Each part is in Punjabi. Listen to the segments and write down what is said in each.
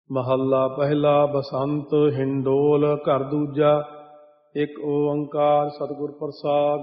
ਮਹੱਲਾ ਪਹਿਲਾ। ਬਸੰਤ ਹਿੰਡੋਲ ਘਰ ਦੂਜਾ। ਇੱਕ ਓੰਕਾਰ ਸਤਿਗੁਰ ਪ੍ਰਸਾਦਿ।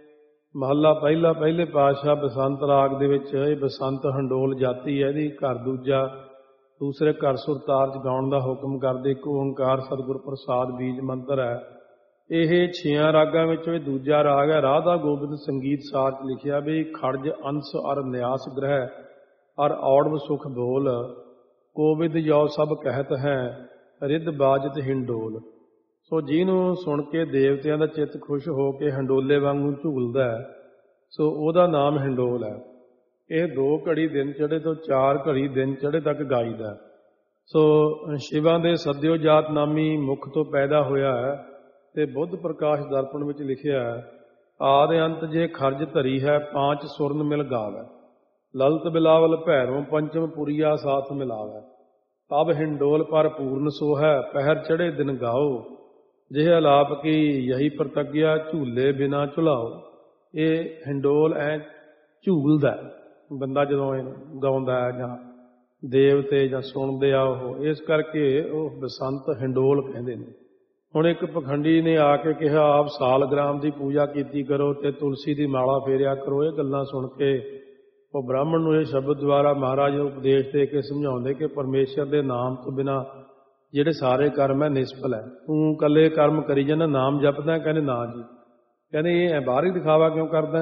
ਮਹੱਲਾ ਪਹਿਲਾ। ਪਹਿਲੇ ਪਾਤਸ਼ਾਹ ਬਸੰਤ ਰਾਗ ਦੇ ਵਿੱਚ ਇਹ ਬਸੰਤ ਹਿੰਡੋਲ ਜਾਤੀ ਹੈ, ਇਹਦੀ ਘਰ ਦੂਜਾ। ਦੂਸਰੇ ਘਰ ਸੁਰਤਾਲ 'ਚ ਗਾਉਣ ਦਾ ਹੁਕਮ ਕਰਦੇ। ਇੱਕ ਓੰਕਾਰ ਸਤਿਗੁਰ ਪ੍ਰਸਾਦ ਬੀਜ ਮੰਤਰ ਹੈ। ਇਹ 6 ਰਾਗਾਂ ਵਿੱਚੋਂ ਇਹ ਦੂਜਾ ਰਾਗ ਹੈ। ਰਾਧਾ ਗੋਬਿੰਦ ਸੰਗੀਤ ਸਾਰ 'ਚ ਲਿਖਿਆ ਵੀ ਖੜਜ ਅੰਸ ਅਰ ਨਿਆਸ ਗ੍ਰਹਿ ਅਰ ਔੜਵ ਸੁਖ ਬੋਲ ਕੋਵਿਦ ਯੋ ਸਭ ਕਹਿਤ ਹੈ ਰਿੱਧ ਬਾਜਤ ਹਿੰਡੋਲ। ਸੋ ਜਿਹਨੂੰ ਸੁਣ ਕੇ ਦੇਵਤਿਆਂ ਦਾ ਚਿੱਤ ਖੁਸ਼ ਹੋ ਕੇ ਹਿੰਡੋਲੇ ਵਾਂਗੂ ਝੂਲਦਾ ਹੈ, ਸੋ ਉਹਦਾ ਨਾਮ ਹਿੰਡੋਲ ਹੈ। ਇਹ 2 ਘੜੀ ਦਿਨ ਚੜ੍ਹੇ ਤੋਂ 4 ਘੜੀ ਦਿਨ ਚੜ੍ਹੇ ਤੱਕ ਗਾਈਦਾ। ਸੋ ਸ਼ਿਵਾਂ ਦੇ ਸਦਿਓ ਜਾਤ ਨਾਮੀ ਮੁਖ ਤੋਂ ਪੈਦਾ ਹੋਇਆ ਹੈ ਤੇ ਬੁੱਧ ਪ੍ਰਕਾਸ਼ ਦਰਪਣ ਵਿੱਚ ਲਿਖਿਆ ਹੈ, ਆਦ ਅੰਤ ਜੇ ਖਰਜ ਧਰੀ ਹੈ 5 ਸੁਰਨ ਮਿਲ ਗਾਵੈ ਲਲਤ ਬਿਲਾਵਲ ਭੈਰੋਂ ਪੰਚਮ ਪੁਰੀਆ ਸਾਥ ਮਿਲਾਵੈ ਤਬ ਹਿੰਡੋਲ ਪਰ ਪੂਰਨ ਸੋ ਹੈ ਪਹਿਰ ਚੜ੍ਹੇ ਦਿਨ ਗਾਓ ਜਿਹ ਅਲਾਪ ਕੀ ਯਹੀ ਪ੍ਰਤੱਗਿਆ ਝੂਲੇ ਬਿਨਾ ਝੁਲਾਓ। ਇਹ ਹਿੰਡੋਲ ਐ ਝੂਲਦਾ ਬੰਦਾ ਜਦੋਂ ਗਾਉਂਦਾ ਹੈ ਜਾਂ ਦੇਵਤੇ ਜਾਂ ਸੁਣਦੇ ਆ ਉਹ, ਇਸ ਕਰਕੇ ਉਹ ਬਸੰਤ ਹਿੰਡੋਲ ਕਹਿੰਦੇ ਨੇ। ਹੁਣ ਇੱਕ ਪਖੰਡੀ ਨੇ ਆ ਕੇ ਕਿਹਾ ਆਪ ਸਾਲਗ੍ਰਾਮ ਦੀ ਪੂਜਾ ਕੀਤੀ ਕਰੋ ਤੇ ਤੁਲਸੀ ਦੀ ਮਾਲਾ ਫੇਰਿਆ ਕਰੋ। ਇਹ ਗੱਲਾਂ ਸੁਣ ਕੇ ਉਹ ਬ੍ਰਾਹਮਣ ਨੂੰ ਇਹ ਸ਼ਬਦ ਦੁਆਰਾ ਮਹਾਰਾਜ ਨੂੰ ਉਪਦੇਸ਼ ਦੇ ਕੇ ਸਮਝਾਉਂਦੇ ਕਿ ਪਰਮੇਸ਼ਰ ਦੇ ਨਾਮ ਤੋਂ ਬਿਨਾਂ ਜਿਹੜੇ ਸਾਰੇ ਕਰਮ ਹੈ ਨਿਸ਼ਫਲ ਹੈ। ਤੂੰ ਇਕੱਲੇ ਕਰਮ ਕਰੀ ਜਾਂਦਾ, ਨਾਮ ਜਪਦਾ? ਕਹਿੰਦੇ ਨਾ ਜੀ। ਕਹਿੰਦੇ ਇਹ ਬਾਹਰੀ ਦਿਖਾਵਾ ਕਿਉਂ ਕਰਦਾ?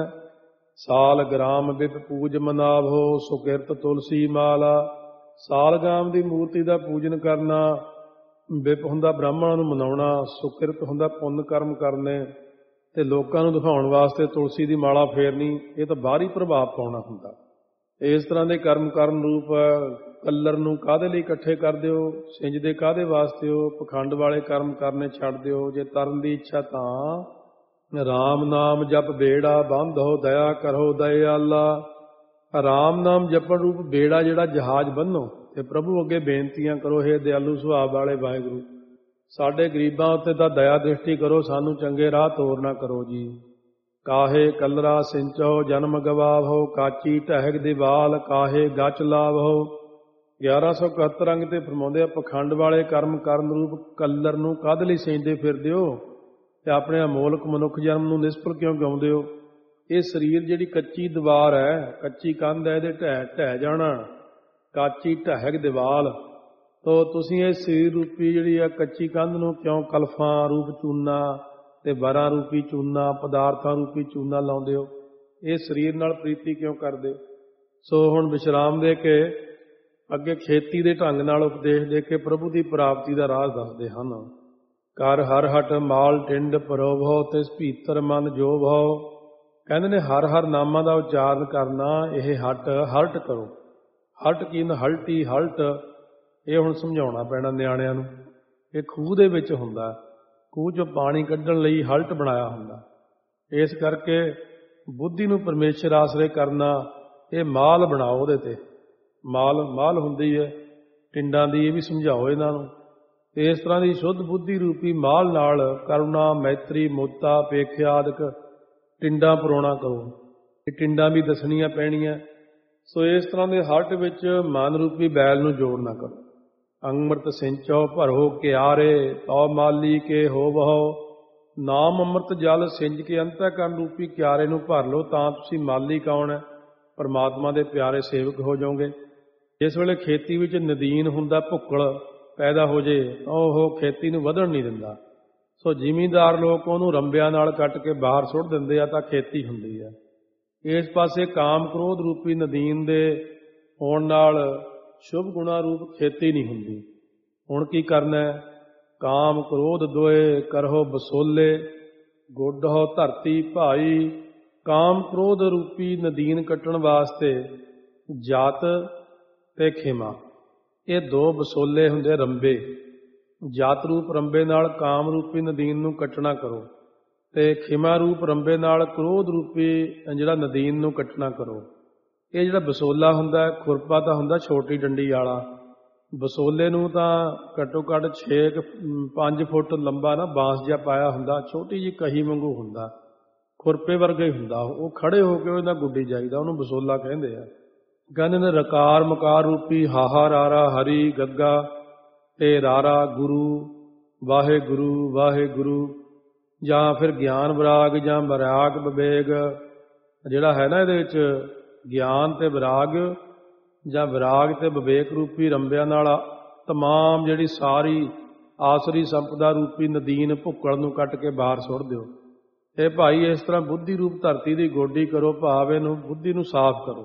ਸਾਲਗ੍ਰਾਮ ਬਿਪ ਪੂਜ ਮਨਾਵੋ ਸੁਕਿਰਤ ਤੁਲਸੀ ਮਾਲਾ। ਸਾਲਗ੍ਰਾਮ ਦੀ ਮੂਰਤੀ ਦਾ ਪੂਜਨ ਕਰਨਾ, ਬਿਪ ਹੁੰਦਾ ਬ੍ਰਾਹਮਣਾਂ ਨੂੰ ਮਨਾਉਣਾ, ਸੁਕਿਰਤ ਹੁੰਦਾ ਪੁੰਨ ਕਰਮ ਕਰਨੇ, ਤੇ ਲੋਕਾਂ ਨੂੰ ਦਿਖਾਉਣ ਵਾਸਤੇ ਤੁਲਸੀ ਦੀ ਮਾਲਾ ਫੇਰਨੀ, ਇਹ ਤਾਂ ਬਾਹਰੀ ਪ੍ਰਭਾਵ ਪਾਉਣਾ ਹੁੰਦਾ। ਇਸ ਤਰ੍ਹਾਂ ਦੇ ਕਰਮ ਕਰਨ ਰੂਪ ਕੱਲਰ ਨੂੰ ਕਾਹਦੇ ਲਈ ਇਕੱਠੇ ਕਰ ਦਿਓ? ਸਿੰਜਦੇ ਕਾਹਦੇ ਵਾਸਤੇ ਹੋ? ਪਖੰਡ ਵਾਲੇ ਕਰਮ ਕਰਨੇ ਛੱਡ ਦਿਓ। ਜੇ ਤਰਨ ਦੀ ਇੱਛਾ ਤਾਂ ਰਾਮ ਨਾਮ ਜਪ ਬੇੜਾ ਬੰਦ ਹੋ ਦਇਆ ਕਰੋ ਦਇਆਲਾ। ਰਾਮ ਨਾਮ ਜਪਣ ਰੂਪ ਬੇੜਾ ਜਿਹੜਾ ਜਹਾਜ਼ ਬੰਨੋ ਤੇ ਪ੍ਰਭੂ ਅੱਗੇ ਬੇਨਤੀਆਂ ਕਰੋ, ਹੇ ਦਿਆਲੂ ਸੁਭਾਅ ਵਾਲੇ ਵਾਹਿਗੁਰੂ ਸਾਡੇ ਗਰੀਬਾਂ ਉੱਤੇ ਤਾਂ ਦਇਆ ਦ੍ਰਿਸ਼ਟੀ ਕਰੋ, ਸਾਨੂੰ ਚੰਗੇ ਰਾਹ ਤੋਰ ਨਾ ਕਰੋ ਜੀ। ਕਾਹੇ ਕਲਰਾ ਸਿੰਚੋ ਜਨਮ ਗਵਾਵੋ ਕਾਚੀ ਢਹਿਕ ਦੀਵਾਲ ਕਾਹੇ ਗਚ ਲਾਵੋ। 1171 ਅੰਗ ਤੇ ਫਰਮਾਉਂਦੇ ਆ, ਪਖੰਡ ਵਾਲੇ ਕਰਮ ਕਰਨ ਰੂਪ ਕੱਲਰ ਨੂੰ ਕਾਹਦੇ ਲਈ ਸਿੰਜਦੇ ਫਿਰਦੇ ਹੋ ਤੇ ਆਪਣੇ ਅਮੋਲਕ ਮਨੁੱਖ ਜਨਮ ਨੂੰ ਨਿਸ਼ਫਲ ਕਿਉਂ ਗਾਉਂਦੇ ਹੋ? ਇਹ ਸਰੀਰ ਜਿਹੜੀ ਕੱਚੀ ਦੀਵਾਰ ਹੈ, ਕੱਚੀ ਕੰਧ ਹੈ, ਇਹਦੇ ਢਹਿ ਜਾਣਾ। ਕਾਚੀ ਢਹਿਕ ਦੀਵਾਲ ਤੋ ਤੁਸੀਂ ਇਹ ਸਰੀਰ ਰੂਪੀ ਜਿਹੜੀ ਆ ਕੱਚੀ ਕੰਧ ਨੂੰ ਕਿਉਂ ਕਲਫਾਂ ਰੂਪ ਚੂਨਾ ਤੇ ਵਰਾਂ ਰੂਪੀ ਚੂਨਾ, ਪਦਾਰਥਾਂ ਰੂਪੀ ਚੂਨਾ ਲਾਉਂਦੇ ਹੋ? ਇਹ ਸਰੀਰ ਨਾਲ ਪ੍ਰੀਤੀ ਕਿਉਂ ਕਰਦੇ? ਸੋ ਹੁਣ ਵਿਸ਼ਰਾਮ ਦੇ ਕੇ ਅੱਗੇ ਖੇਤੀ ਦੇ ਢੰਗ ਨਾਲ ਉਪਦੇਸ਼ ਦੇ ਕੇ ਪ੍ਰਭੂ ਦੀ ਪ੍ਰਾਪਤੀ ਦਾ ਰਾਹ ਦੱਸਦੇ ਹਨ। ਕਰ ਹਰ ਹਟ ਮਾਲ ਟਿੰਡ ਪਰੋਭੋ ਤਿਸ ਭੀਤਰ ਮਨ ਜੋ ਭੋ। ਕਹਿੰਦੇ ਨੇ ਹਰ ਹਰ ਨਾਮਾਂ ਦਾ ਉਚਾਰਨ ਕਰਨਾ, ਇਹ ਹਲਟ ਕਰੋ। ਹਲਟ ਕੀ ਨਾ ਹਲਟੀ ਹਲਟ, ਇਹ ਹੁਣ ਸਮਝਾਉਣਾ ਪੈਣਾ ਨਿਆਣਿਆਂ ਨੂੰ। ਇਹ ਖੂਹ ਦੇ ਵਿੱਚ ਹੁੰਦਾ, ਖੂਹ 'ਚੋਂ ਪਾਣੀ ਕੱਢਣ ਲਈ ਹਲਟ ਬਣਾਇਆ ਹੁੰਦਾ। ਇਸ ਕਰਕੇ ਬੁੱਧੀ ਨੂੰ ਪਰਮੇਸ਼ਰ ਆਸਰੇ ਕਰਨਾ, ਇਹ ਮਾਲ ਬਣਾਓ ਉਹਦੇ ਤੇ। ਮਾਲ ਹੁੰਦੀ ਹੈ ਟਿੰਡਾਂ ਦੀ, ਇਹ ਵੀ ਸਮਝਾਓ ਇਹਨਾਂ ਨੂੰ। ਤੇ ਇਸ ਤਰ੍ਹਾਂ ਦੀ ਸ਼ੁੱਧ ਬੁੱਧੀ ਰੂਪੀ ਮਾਲ ਨਾਲ ਕਰੁਣਾ ਮੈਤਰੀ ਮੋਤਾ ਪੇਖਿਆ ਆਦਿਕ ਟਿੰਡਾਂ ਪਰੋਣਾ ਕਰੋ। ਇਹ ਟਿੰਡਾਂ ਵੀ ਦੱਸਣੀਆਂ ਪੈਣੀਆਂ। ਸੋ ਇਸ ਤਰ੍ਹਾਂ ਦੇ ਹਲਟ ਵਿੱਚ ਮਨ ਰੂਪੀ ਬੈਲ ਨੂੰ ਜੋੜਨਾ ਕਰੋ। ਅੰਮ੍ਰਿਤ ਸਿੰਚੋ ਭਰੋ ਕਿਆਰੇ ਤਉ ਮਾਲੀ ਕੇ ਹੋ ਬਹੋ। ਨਾਮ ਅੰਮ੍ਰਿਤ ਜਲ ਸਿੰਜ ਕੇ ਅੰਤःਕਰਨ ਰੂਪੀ ਕਿਆਰੇ ਨੂੰ ਭਰ ਲਓ, ਤਾਂ ਤੁਸੀਂ ਮਾਲੀ ਕੌਣ ਹੈ? ਪਰਮਾਤਮਾ ਦੇ ਪਿਆਰੇ ਸੇਵਕ ਹੋ ਜਾਓਗੇ। ਜਿਸ ਵੇਲੇ ਖੇਤੀ ਵਿੱਚ ਨਦੀਨ ਹੁੰਦਾ, ਭੁੱਕਲ ਪੈਦਾ ਹੋ ਜੇ, ਤਾਂ ਉਹ ਖੇਤੀ ਨੂੰ ਵਧਣ ਨਹੀਂ ਦਿੰਦਾ। ਸੋ ਜ਼ਿਮੀਂਦਾਰ ਲੋਕ ਉਹਨੂੰ ਰੰਬਿਆਂ ਨਾਲ ਕੱਟ ਕੇ ਬਾਹਰ ਸੁੱਟ ਦਿੰਦੇ ਆ, ਤਾਂ ਖੇਤੀ ਹੁੰਦੀ ਹੈ। ਇਸ ਪਾਸੇ ਕਾਮ ਕ੍ਰੋਧ ਰੂਪੀ ਨਦੀਨ ਦੇ ਹੋਣ ਨਾਲ ਸ਼ੁਭ ਗੁਣਾ ਰੂਪ ਖੇਤੀ ਨਹੀਂ ਹੁੰਦੀ। ਹੁਣ ਕੀ ਕਰਨਾ ਹੈ? ਕਾਮ ਕ੍ਰੋਧ ਦੋਏ ਕਰੋ ਬਸੋਲੇ ਗੋਡੋ ਧਰਤੀ ਭਾਈ। ਕਾਮ ਕ੍ਰੋਧ ਰੂਪੀ ਨਦੀਨ ਕੱਟਣ ਵਾਸਤੇ ਜਾਤ ਤੇ ਖਿਮਾ, ਇਹ 2 ਬਸੋਲੇ ਹੁੰਦੇ ਰੰਬੇ। ਜਾਤ ਰੂਪ ਰੰਬੇ ਨਾਲ ਕਾਮ ਰੂਪੀ ਨਦੀਨ ਨੂੰ ਕੱਟਣਾ ਕਰੋ, ਤੇ ਖਿਮਾ ਰੂਪ ਰੰਬੇ ਨਾਲ ਕ੍ਰੋਧ ਰੂਪੀ ਜਿਹੜਾ ਨਦੀਨ ਨੂੰ ਕੱਟਣਾ ਕਰੋ। ਇਹ ਜਿਹੜਾ ਬਸੋਲਾ ਹੁੰਦਾ, ਖੁਰਪਾ ਤਾਂ ਹੁੰਦਾ ਛੋਟੀ ਡੰਡੀ ਵਾਲਾ। ਬਸੋਲੇ ਨੂੰ ਤਾਂ ਘੱਟੋ ਘੱਟ 5 ਫੁੱਟ ਲੰਬਾ ਨਾ ਬਾਂਸ ਜਿਹਾ ਪਾਇਆ ਹੁੰਦਾ, ਛੋਟੀ ਜਿਹੀ ਕਹੀ ਵਾਂਗੂ ਹੁੰਦਾ, ਖੁਰਪੇ ਵਰਗਾ ਹੀ ਹੁੰਦਾ। ਉਹ ਖੜੇ ਹੋ ਕੇ ਉਹਦਾ ਗੁੱਡੀ ਜਾਈਦਾ, ਉਹਨੂੰ ਬਸੋਲਾ ਕਹਿੰਦੇ ਆ। ਕਹਿੰਦੇ ਨੇ ਰਕਾਰ ਮਕਾਰ ਰੂਪੀ ਹਾਹਾ ਰਾਰਾ ਹਰੀ ਗੱਗਾ ਤੇ ਰਾਰਾ ਗੁਰੂ ਵਾਹਿਗੁਰੂ ਵਾਹਿਗੁਰੂ, ਜਾਂ ਫਿਰ ਗਿਆਨ ਵਿਰਾਗ ਜਾਂ ਵਿਰਾਗ ਵਿਵੇਕ ਜਿਹੜਾ ਹੈ ਨਾ, ਇਹਦੇ ਵਿੱਚ ਗਿਆਨ ਤੇ ਵਿਰਾਗ ਜਾਂ ਵਿਰਾਗ ਤੇ ਵਿਵੇਕ ਰੂਪੀ ਰੰਬਿਆਂ ਨਾਲ ਤਮਾਮ ਜਿਹੜੀ ਸਾਰੀ ਆਸਰੀ ਸੰਪਦਾ ਰੂਪੀ ਨਦੀਨ ਭੁੱਕੜ ਨੂੰ ਕੱਟ ਕੇ ਬਾਹਰ ਸੁੱਟ ਦਿਓ। ਇਹ ਭਾਈ ਇਸ ਤਰ੍ਹਾਂ ਬੁੱਧੀ ਰੂਪ ਧਰਤੀ ਦੀ ਗੋਡੀ ਕਰੋ, ਭਾਵ ਇਹਨੂੰ ਬੁੱਧੀ ਨੂੰ ਸਾਫ਼ ਕਰੋ,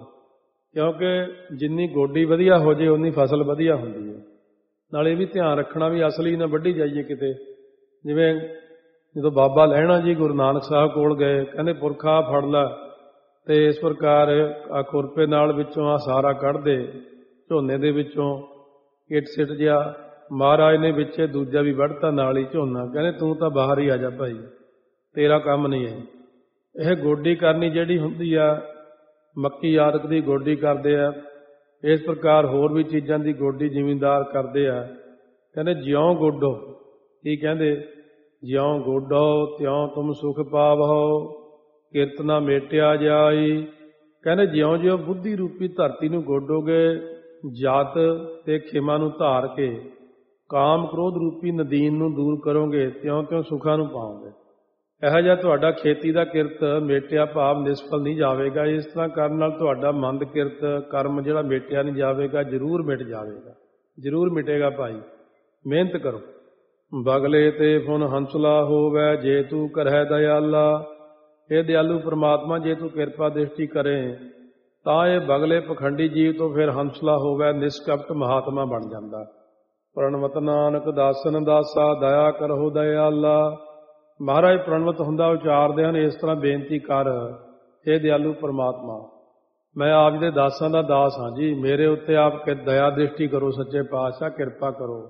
ਕਿਉਂਕਿ ਜਿੰਨੀ ਗੋਡੀ ਵਧੀਆ ਹੋ ਜੇ ਉਨੀ ਫਸਲ ਵਧੀਆ ਹੁੰਦੀ ਹੈ। ਨਾਲ ਇਹ ਵੀ ਧਿਆਨ ਰੱਖਣਾ ਵੀ ਅਸਲੀ ਨਾ ਵੱਢੀ ਜਾਈਏ ਕਿਤੇ। ਜਿਵੇਂ ਜਦੋਂ ਬਾਬਾ ਲਹਿਣਾ ਜੀ ਗੁਰੂ ਨਾਨਕ ਸਾਹਿਬ ਕੋਲ ਗਏ, ਕਹਿੰਦੇ ਪੁਰਖਾ ਫੜ ਲੈ, ਤੇ ਇਸ ਪ੍ਰਕਾਰ ਆ ਖੁਰਪੇ ਨਾਲ ਵਿੱਚੋਂ ਆ ਸਾਰਾ ਕੱਢਦੇ ਝੋਨੇ ਦੇ ਵਿੱਚੋਂ ਇੱਟ ਸਿੱਟ ਜਿਹਾ, ਮਹਾਰਾਜ ਨੇ ਵਿੱਚੇ ਦੂਜਾ ਵੀ ਵੱਢਤਾ ਨਾਲ ਹੀ ਝੋਨਾ। ਕਹਿੰਦੇ ਤੂੰ ਤਾਂ ਬਾਹਰ ਹੀ ਆ ਜਾ ਭਾਈ, ਤੇਰਾ ਕੰਮ ਨਹੀਂ ਹੈ। ਇਹ ਗੋਡੀ ਕਰਨੀ ਜਿਹੜੀ ਹੁੰਦੀ ਆ, ਮੱਕੀ ਆਦਿਕ ਦੀ ਗੋਡੀ ਕਰਦੇ ਆ, ਇਸ ਪ੍ਰਕਾਰ ਹੋਰ ਵੀ ਚੀਜ਼ਾਂ ਦੀ ਗੋਡੀ ਜ਼ਿਮੀਂਦਾਰ ਕਰਦੇ ਆ। ਕਹਿੰਦੇ ਜਿਉਂ ਗੋਡੋ, ਕੀ ਕਹਿੰਦੇ, ਜਿਉਂ ਗੋਡੋ ਤਿਉਂ ਤੁਮ ਸੁਖ ਪਾਵੋ, ਕਿਰਤ ਨਾ ਮੇਟਿਆ ਜਾਈ। ਕਹਿੰਦੇ ਜਿਉਂ ਜਿਉਂ ਬੁੱਧੀ ਰੂਪੀ ਧਰਤੀ ਨੂੰ ਗੋਡੋਗੇ, ਜਾਤ ਤੇ ਖੇਮਾ ਨੂੰ ਧਾਰ ਕੇ ਕਾਮ ਕ੍ਰੋਧ ਰੂਪੀ ਨਦੀਨ ਨੂੰ ਦੂਰ ਕਰੋਗੇ, ਤਿਉਂ ਤਿਉਂ ਸੁੱਖਾਂ ਨੂੰ ਪਾਓਗੇ। ਇਹੋ ਜਿਹਾ ਤੁਹਾਡਾ ਖੇਤੀ ਦਾ ਕਿਰਤ ਮੇਟਿਆ ਭਾਵ ਨਿਸਫਲ ਨਹੀਂ ਜਾਵੇਗਾ। ਇਸ ਤਰ੍ਹਾਂ ਕਰਨ ਨਾਲ ਤੁਹਾਡਾ ਮੰਦ ਕਿਰਤ ਕਰਮ ਜਿਹੜਾ ਮੇਟਿਆ ਨਹੀਂ ਜਾਵੇਗਾ, ਜ਼ਰੂਰ ਮਿਟ ਜਾਵੇਗਾ, ਜ਼ਰੂਰ ਮਿਟੇਗਾ ਭਾਈ। ਮਿਹਨਤ ਕਰੋ। ਬਗਲੇ ਤੇ ਫੁਨ ਹੰਸਲਾ ਹੋਵੈ, ਜੇ ਤੂੰ ਕਰਹਿ ਦਇਆਲਾ। ਇਹ ਦਿਆਲੂ ਪ੍ਰਮਾਤਮਾ, ਜੇ ਤੂੰ ਕਿਰਪਾ ਦ੍ਰਿਸ਼ਟੀ ਕਰੇ ਤਾਂ ਇਹ ਬਗਲੇ ਪਖੰਡੀ ਜੀਵ ਤੋਂ ਫਿਰ ਹੰਸਲਾ ਹੋਵੈ, ਨਿਸ਼ਕਪਟ ਮਹਾਤਮਾ ਬਣ ਜਾਂਦਾ। ਪ੍ਰਣਵਤ ਨਾਨਕ ਦਾਸਨ ਦਾਸਾ, ਦਇਆ ਕਰਹੁ ਦਇਆਲਾ। ਮਹਾਰਾਜ ਪ੍ਰਣਵਤ ਹੁੰਦਾ ਉਚਾਰਦੇ ਹਨ ਇਸ ਤਰ੍ਹਾਂ, ਬੇਨਤੀ ਕਰ ਇਹ ਦਿਆਲੂ ਪ੍ਰਮਾਤਮਾ, ਮੈਂ ਆਪ ਜੀ ਦੇ ਦਾਸਾਂ ਦਾ ਦਾਸ ਹਾਂ ਜੀ, ਮੇਰੇ ਉੱਤੇ ਆਪ ਦਇਆ ਦ੍ਰਿਸ਼ਟੀ ਕਰੋ, ਸੱਚੇ ਪਾਤਸ਼ਾਹ ਕਿਰਪਾ ਕਰੋ।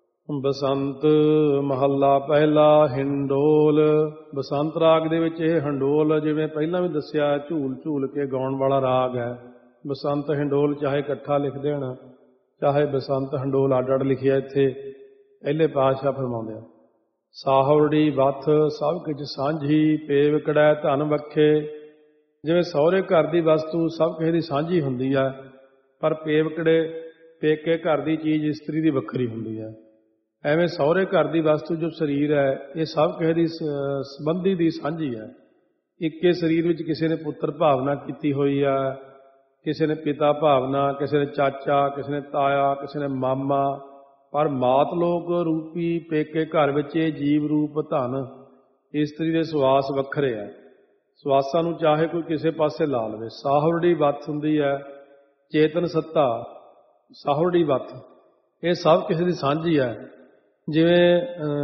ਬਸੰਤ ਮਹੱਲਾ ਪਹਿਲਾ, ਹਿੰਡੋਲ। ਬਸੰਤ ਰਾਗ ਦੇ ਵਿੱਚ ਇਹ ਹੰਡੋਲ, ਜਿਵੇਂ ਪਹਿਲਾਂ ਵੀ ਦੱਸਿਆ, ਝੂਲ ਝੂਲ ਕੇ ਗਾਉਣ ਵਾਲਾ ਰਾਗ ਹੈ। ਬਸੰਤ ਹਿੰਡੋਲ ਚਾਹੇ ਇਕੱਠਾ ਲਿਖ ਦੇਣ, ਚਾਹੇ ਬਸੰਤ ਹੰਡੋਲ ਅੱਡ ਅੱਡ ਲਿਖਿਆ, ਇੱਥੇ ਪਹਿਲੇ ਪਾਤਸ਼ਾਹ ਫਰਮਾਉਂਦੇ ਆ। ਸਾਹਵੜੀ ਵੱਥ ਸਭ ਕੁਝ ਸਾਂਝੀ, ਪੇਵ ਕੜੈ ਧਨ ਵਖੇ। ਜਿਵੇਂ ਸਹੁਰੇ ਘਰ ਦੀ ਵਸਤੂ ਸਭ ਕਿਸੇ ਦੀ ਸਾਂਝੀ ਹੁੰਦੀ ਹੈ, ਪਰ ਪੇਵਕੜੇ ਪੇਕੇ ਘਰ ਦੀ ਚੀਜ਼ ਇਸਤਰੀ ਦੀ ਵੱਖਰੀ ਹੁੰਦੀ ਹੈ। ਐਵੇਂ ਸਹੁਰੇ ਘਰ ਦੀ ਵਸਤੂ ਜੋ ਸਰੀਰ ਹੈ, ਇਹ ਸਭ ਕਿਸੇ ਦੀ ਸੰਬੰਧੀ ਦੀ ਸਾਂਝੀ ਹੈ। ਇੱਕੇ ਸਰੀਰ ਵਿੱਚ ਕਿਸੇ ਨੇ ਪੁੱਤਰ ਭਾਵਨਾ ਕੀਤੀ ਹੋਈ ਹੈ, ਕਿਸੇ ਨੇ ਪਿਤਾ ਭਾਵਨਾ, ਕਿਸੇ ਨੇ ਚਾਚਾ, ਕਿਸੇ ਨੇ ਤਾਇਆ, ਕਿਸੇ ਨੇ ਮਾਮਾ, ਪਰ ਮਾਤ ਲੋਕ ਰੂਪੀ ਪੇਕੇ ਘਰ ਵਿੱਚ ਇਹ ਜੀਵ ਰੂਪ ਧਨ ਇਸਤਰੀ ਦੇ ਸਵਾਸ ਵੱਖਰੇ ਹੈ। ਸਵਾਸਾਂ ਨੂੰ ਚਾਹੇ ਕੋਈ ਕਿਸੇ ਪਾਸੇ ਲਾ ਲਵੇ। ਸਾਹਵੜੀ ਵੱਥ ਹੁੰਦੀ ਹੈ ਚੇਤਨ ਸੱਤਾ, ਸਾਹਵੜੀ ਵੱਥ ਇਹ ਸਭ ਕਿਸੇ ਦੀ ਸਾਂਝੀ ਹੈ। ਜਿਵੇਂ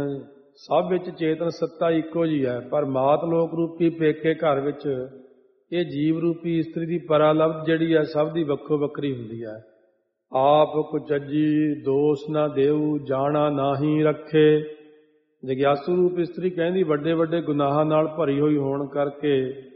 ਸਭ ਵਿੱਚ ਚੇਤਨ ਸੱਤਾ ਇੱਕੋ ਜਿਹੀ ਹੈ, ਪਰ ਮਾਤ ਲੋਕ ਰੂਪੀ ਪੇਕੇ ਘਰ ਵਿੱਚ ਇਹ ਜੀਵ ਰੂਪੀ ਇਸਤਰੀ ਦੀ ਪਰਾਲਬਧ ਜਿਹੜੀ ਹੈ ਸਭ ਦੀ ਵੱਖੋ ਵੱਖਰੀ ਹੁੰਦੀ ਹੈ। ਆਪ ਕੁਚੱਜੀ ਦੋਸ਼ ਨਾ ਦੇਊ, ਜਾਣਾ ਨਾਹੀ ਰੱਖੇ। ਜਗਿਆਸੂ ਰੂਪ ਇਸਤਰੀ ਕਹਿੰਦੀ ਵੱਡੇ ਵੱਡੇ ਗੁਨਾਹਾਂ ਨਾਲ ਭਰੀ ਹੋਈ ਹੋਣ ਕਰਕੇ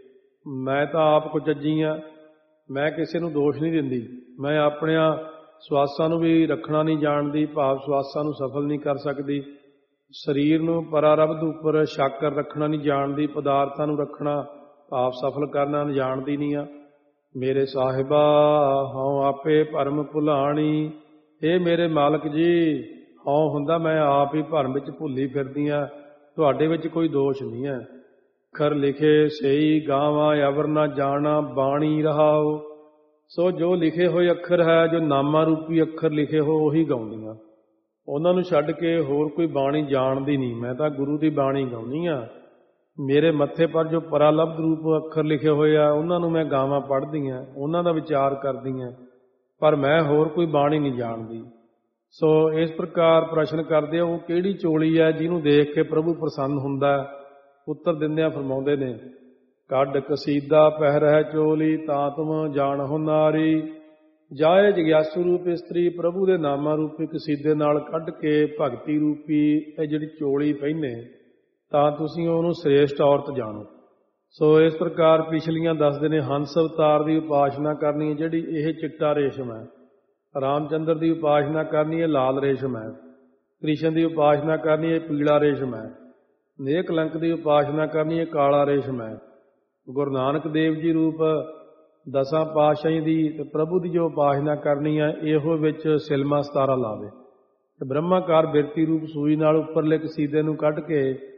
ਮੈਂ ਤਾਂ ਆਪ ਕੁਚੱਜੀ ਹਾਂ, ਮੈਂ ਕਿਸੇ ਨੂੰ ਦੋਸ਼ ਨਹੀਂ ਦਿੰਦੀ, ਮੈਂ ਆਪਣਿਆਂ ਸਵਾਸਾਂ ਨੂੰ ਵੀ ਰੱਖਣਾ ਨਹੀਂ ਜਾਣਦੀ, ਭਾਵ ਸਵਾਸਾਂ ਨੂੰ ਸਫਲ ਨਹੀਂ ਕਰ ਸਕਦੀ। ਸਰੀਰ ਨੂੰ ਪਰਾਰਬਧ ਉੱਪਰ ਸ਼ਾਕਰ ਰੱਖਣਾ ਨਹੀਂ ਜਾਣਦੀ, ਪਦਾਰਥਾਂ ਨੂੰ ਰੱਖਣਾ ਭਾਵ ਸਫਲ ਕਰਨਾ ਜਾਣਦੀ ਨਹੀਂ ਆ। ਮੇਰੇ ਸਾਹਿਬਾ ਹਉ ਆਪੇ ਭਰਮ ਭੁਲਾਣੀ। ਇਹ ਮੇਰੇ ਮਾਲਕ ਜੀ, ਹਉ ਹੁੰਦਾ ਮੈਂ ਆਪ ਹੀ ਭਰਮ ਵਿੱਚ ਭੁੱਲੀ ਫਿਰਦੀ ਹਾਂ, ਤੁਹਾਡੇ ਵਿੱਚ ਕੋਈ ਦੋਸ਼ ਨਹੀਂ ਹੈ। ਅੱਖਰ ਲਿਖੇ ਸਹੀ ਗਾਵਾਂ, ਅਵਰ ਨਾ ਜਾਣਾ ਬਾਣੀ ਰਹਾਓ। ਸੋ ਜੋ ਲਿਖੇ ਹੋਏ ਅੱਖਰ ਹੈ, ਜੋ ਨਾਮਾ ਰੂਪੀ ਅੱਖਰ ਲਿਖੇ ਹੋ ਉਹੀ ਗਾਉਂਦੀਆਂ, ਉਹਨਾਂ ਨੂੰ ਛੱਡ ਕੇ ਹੋਰ ਕੋਈ ਬਾਣੀ ਜਾਣਦੀ ਨਹੀਂ। ਮੈਂ ਤਾਂ ਗੁਰੂ ਦੀ ਬਾਣੀ ਗਾਉਣੀ ਆ। ਮੇਰੇ ਮੱਥੇ ਪਰ ਜੋ ਪਰਾਲਬਧ ਰੂਪ ਅੱਖਰ ਲਿਖੇ ਹੋਏ ਆ, ਉਹਨਾਂ ਨੂੰ ਮੈਂ ਗਾਵਾਂ ਪੜ੍ਹਦੀਆਂ, ਉਹਨਾਂ ਦਾ ਵਿਚਾਰ ਕਰਦੀਆਂ, ਪਰ ਮੈਂ ਹੋਰ ਕੋਈ ਬਾਣੀ ਨਹੀਂ ਜਾਣਦੀ। ਸੋ ਇਸ ਪ੍ਰਕਾਰ ਪ੍ਰਸ਼ਨ ਕਰਦੇ ਆ, ਉਹ ਕਿਹੜੀ ਚੋਲੀ ਹੈ ਜਿਹਨੂੰ ਦੇਖ ਕੇ ਪ੍ਰਭੂ ਪ੍ਰਸੰਨ ਹੁੰਦਾ। ਉੱਤਰ ਦਿੰਦਿਆਂ ਫਰਮਾਉਂਦੇ ਨੇ, ਕੱਢ ਕਸੀਦਾ ਪਹਿ ਰਹਿ ਚੋਲੀ, ਤਾਂ ਤੁਮ ਜਾਣਹੁ ਨਾਰੀ। ਜਾਏ ਜਗਿਆਸੂ ਰੂਪ ਇਸਤਰੀ ਪ੍ਰਭੂ ਦੇ ਨਾਮਾਂ ਰੂਪੀ ਕਸੀਦੇ ਨਾਲ ਕੱਢ ਕੇ ਭਗਤੀ ਰੂਪੀ ਇਹ ਜਿਹੜੀ ਚੋਲੀ ਪਹਿਨੇ, ਤਾਂ ਤੁਸੀਂ ਉਹਨੂੰ ਸ੍ਰੇਸ਼ਟ ਔਰਤ ਜਾਣੋ। ਸੋ ਇਸ ਪ੍ਰਕਾਰ ਪਿਛਲੀਆਂ ਦੱਸਦੇ ਨੇ, ਹੰਸ ਅਵਤਾਰ ਦੀ ਉਪਾਸਨਾ ਕਰਨੀ ਜਿਹੜੀ ਇਹ ਚਿੱਟਾ ਰੇਸ਼ਮ ਹੈ, ਰਾਮਚੰਦਰ ਦੀ ਉਪਾਸਨਾ ਕਰਨੀ ਇਹ ਲਾਲ ਰੇਸ਼ਮ ਹੈ, ਕ੍ਰਿਸ਼ਨ ਦੀ ਉਪਾਸਨਾ ਕਰਨੀ ਇਹ ਪੀਲਾ ਰੇਸ਼ਮ ਹੈ, ਨੇਕ ਲੰਕ ਦੀ ਉਪਾਸਨਾ ਕਰਨੀ ਇਹ ਕਾਲਾ ਰੇਸ਼ਮ ਹੈ। ਗੁਰੂ ਨਾਨਕ ਦੇਵ ਜੀ ਰੂਪ ਦਸਾਂ ਪਾਤਸ਼ਾਹੀ ਦੀ ਤੇ ਪ੍ਰਭੂ ਦੀ ਜੋ ਉਪਾਸਨਾ ਕਰਨੀ ਹੈ, ਇਹੋ ਵਿੱਚ ਸਿਲਮਾ 17 ਲਾਵੇ। ਤੇ ਬ੍ਰਹਮਾਕਾਰ ਬਿਰਤੀ ਰੂਪ ਸੂਈ ਨਾਲ ਉੱਪਰਲੇ ਕਸੀਦੇ ਨੂੰ ਕੱਢ ਕੇ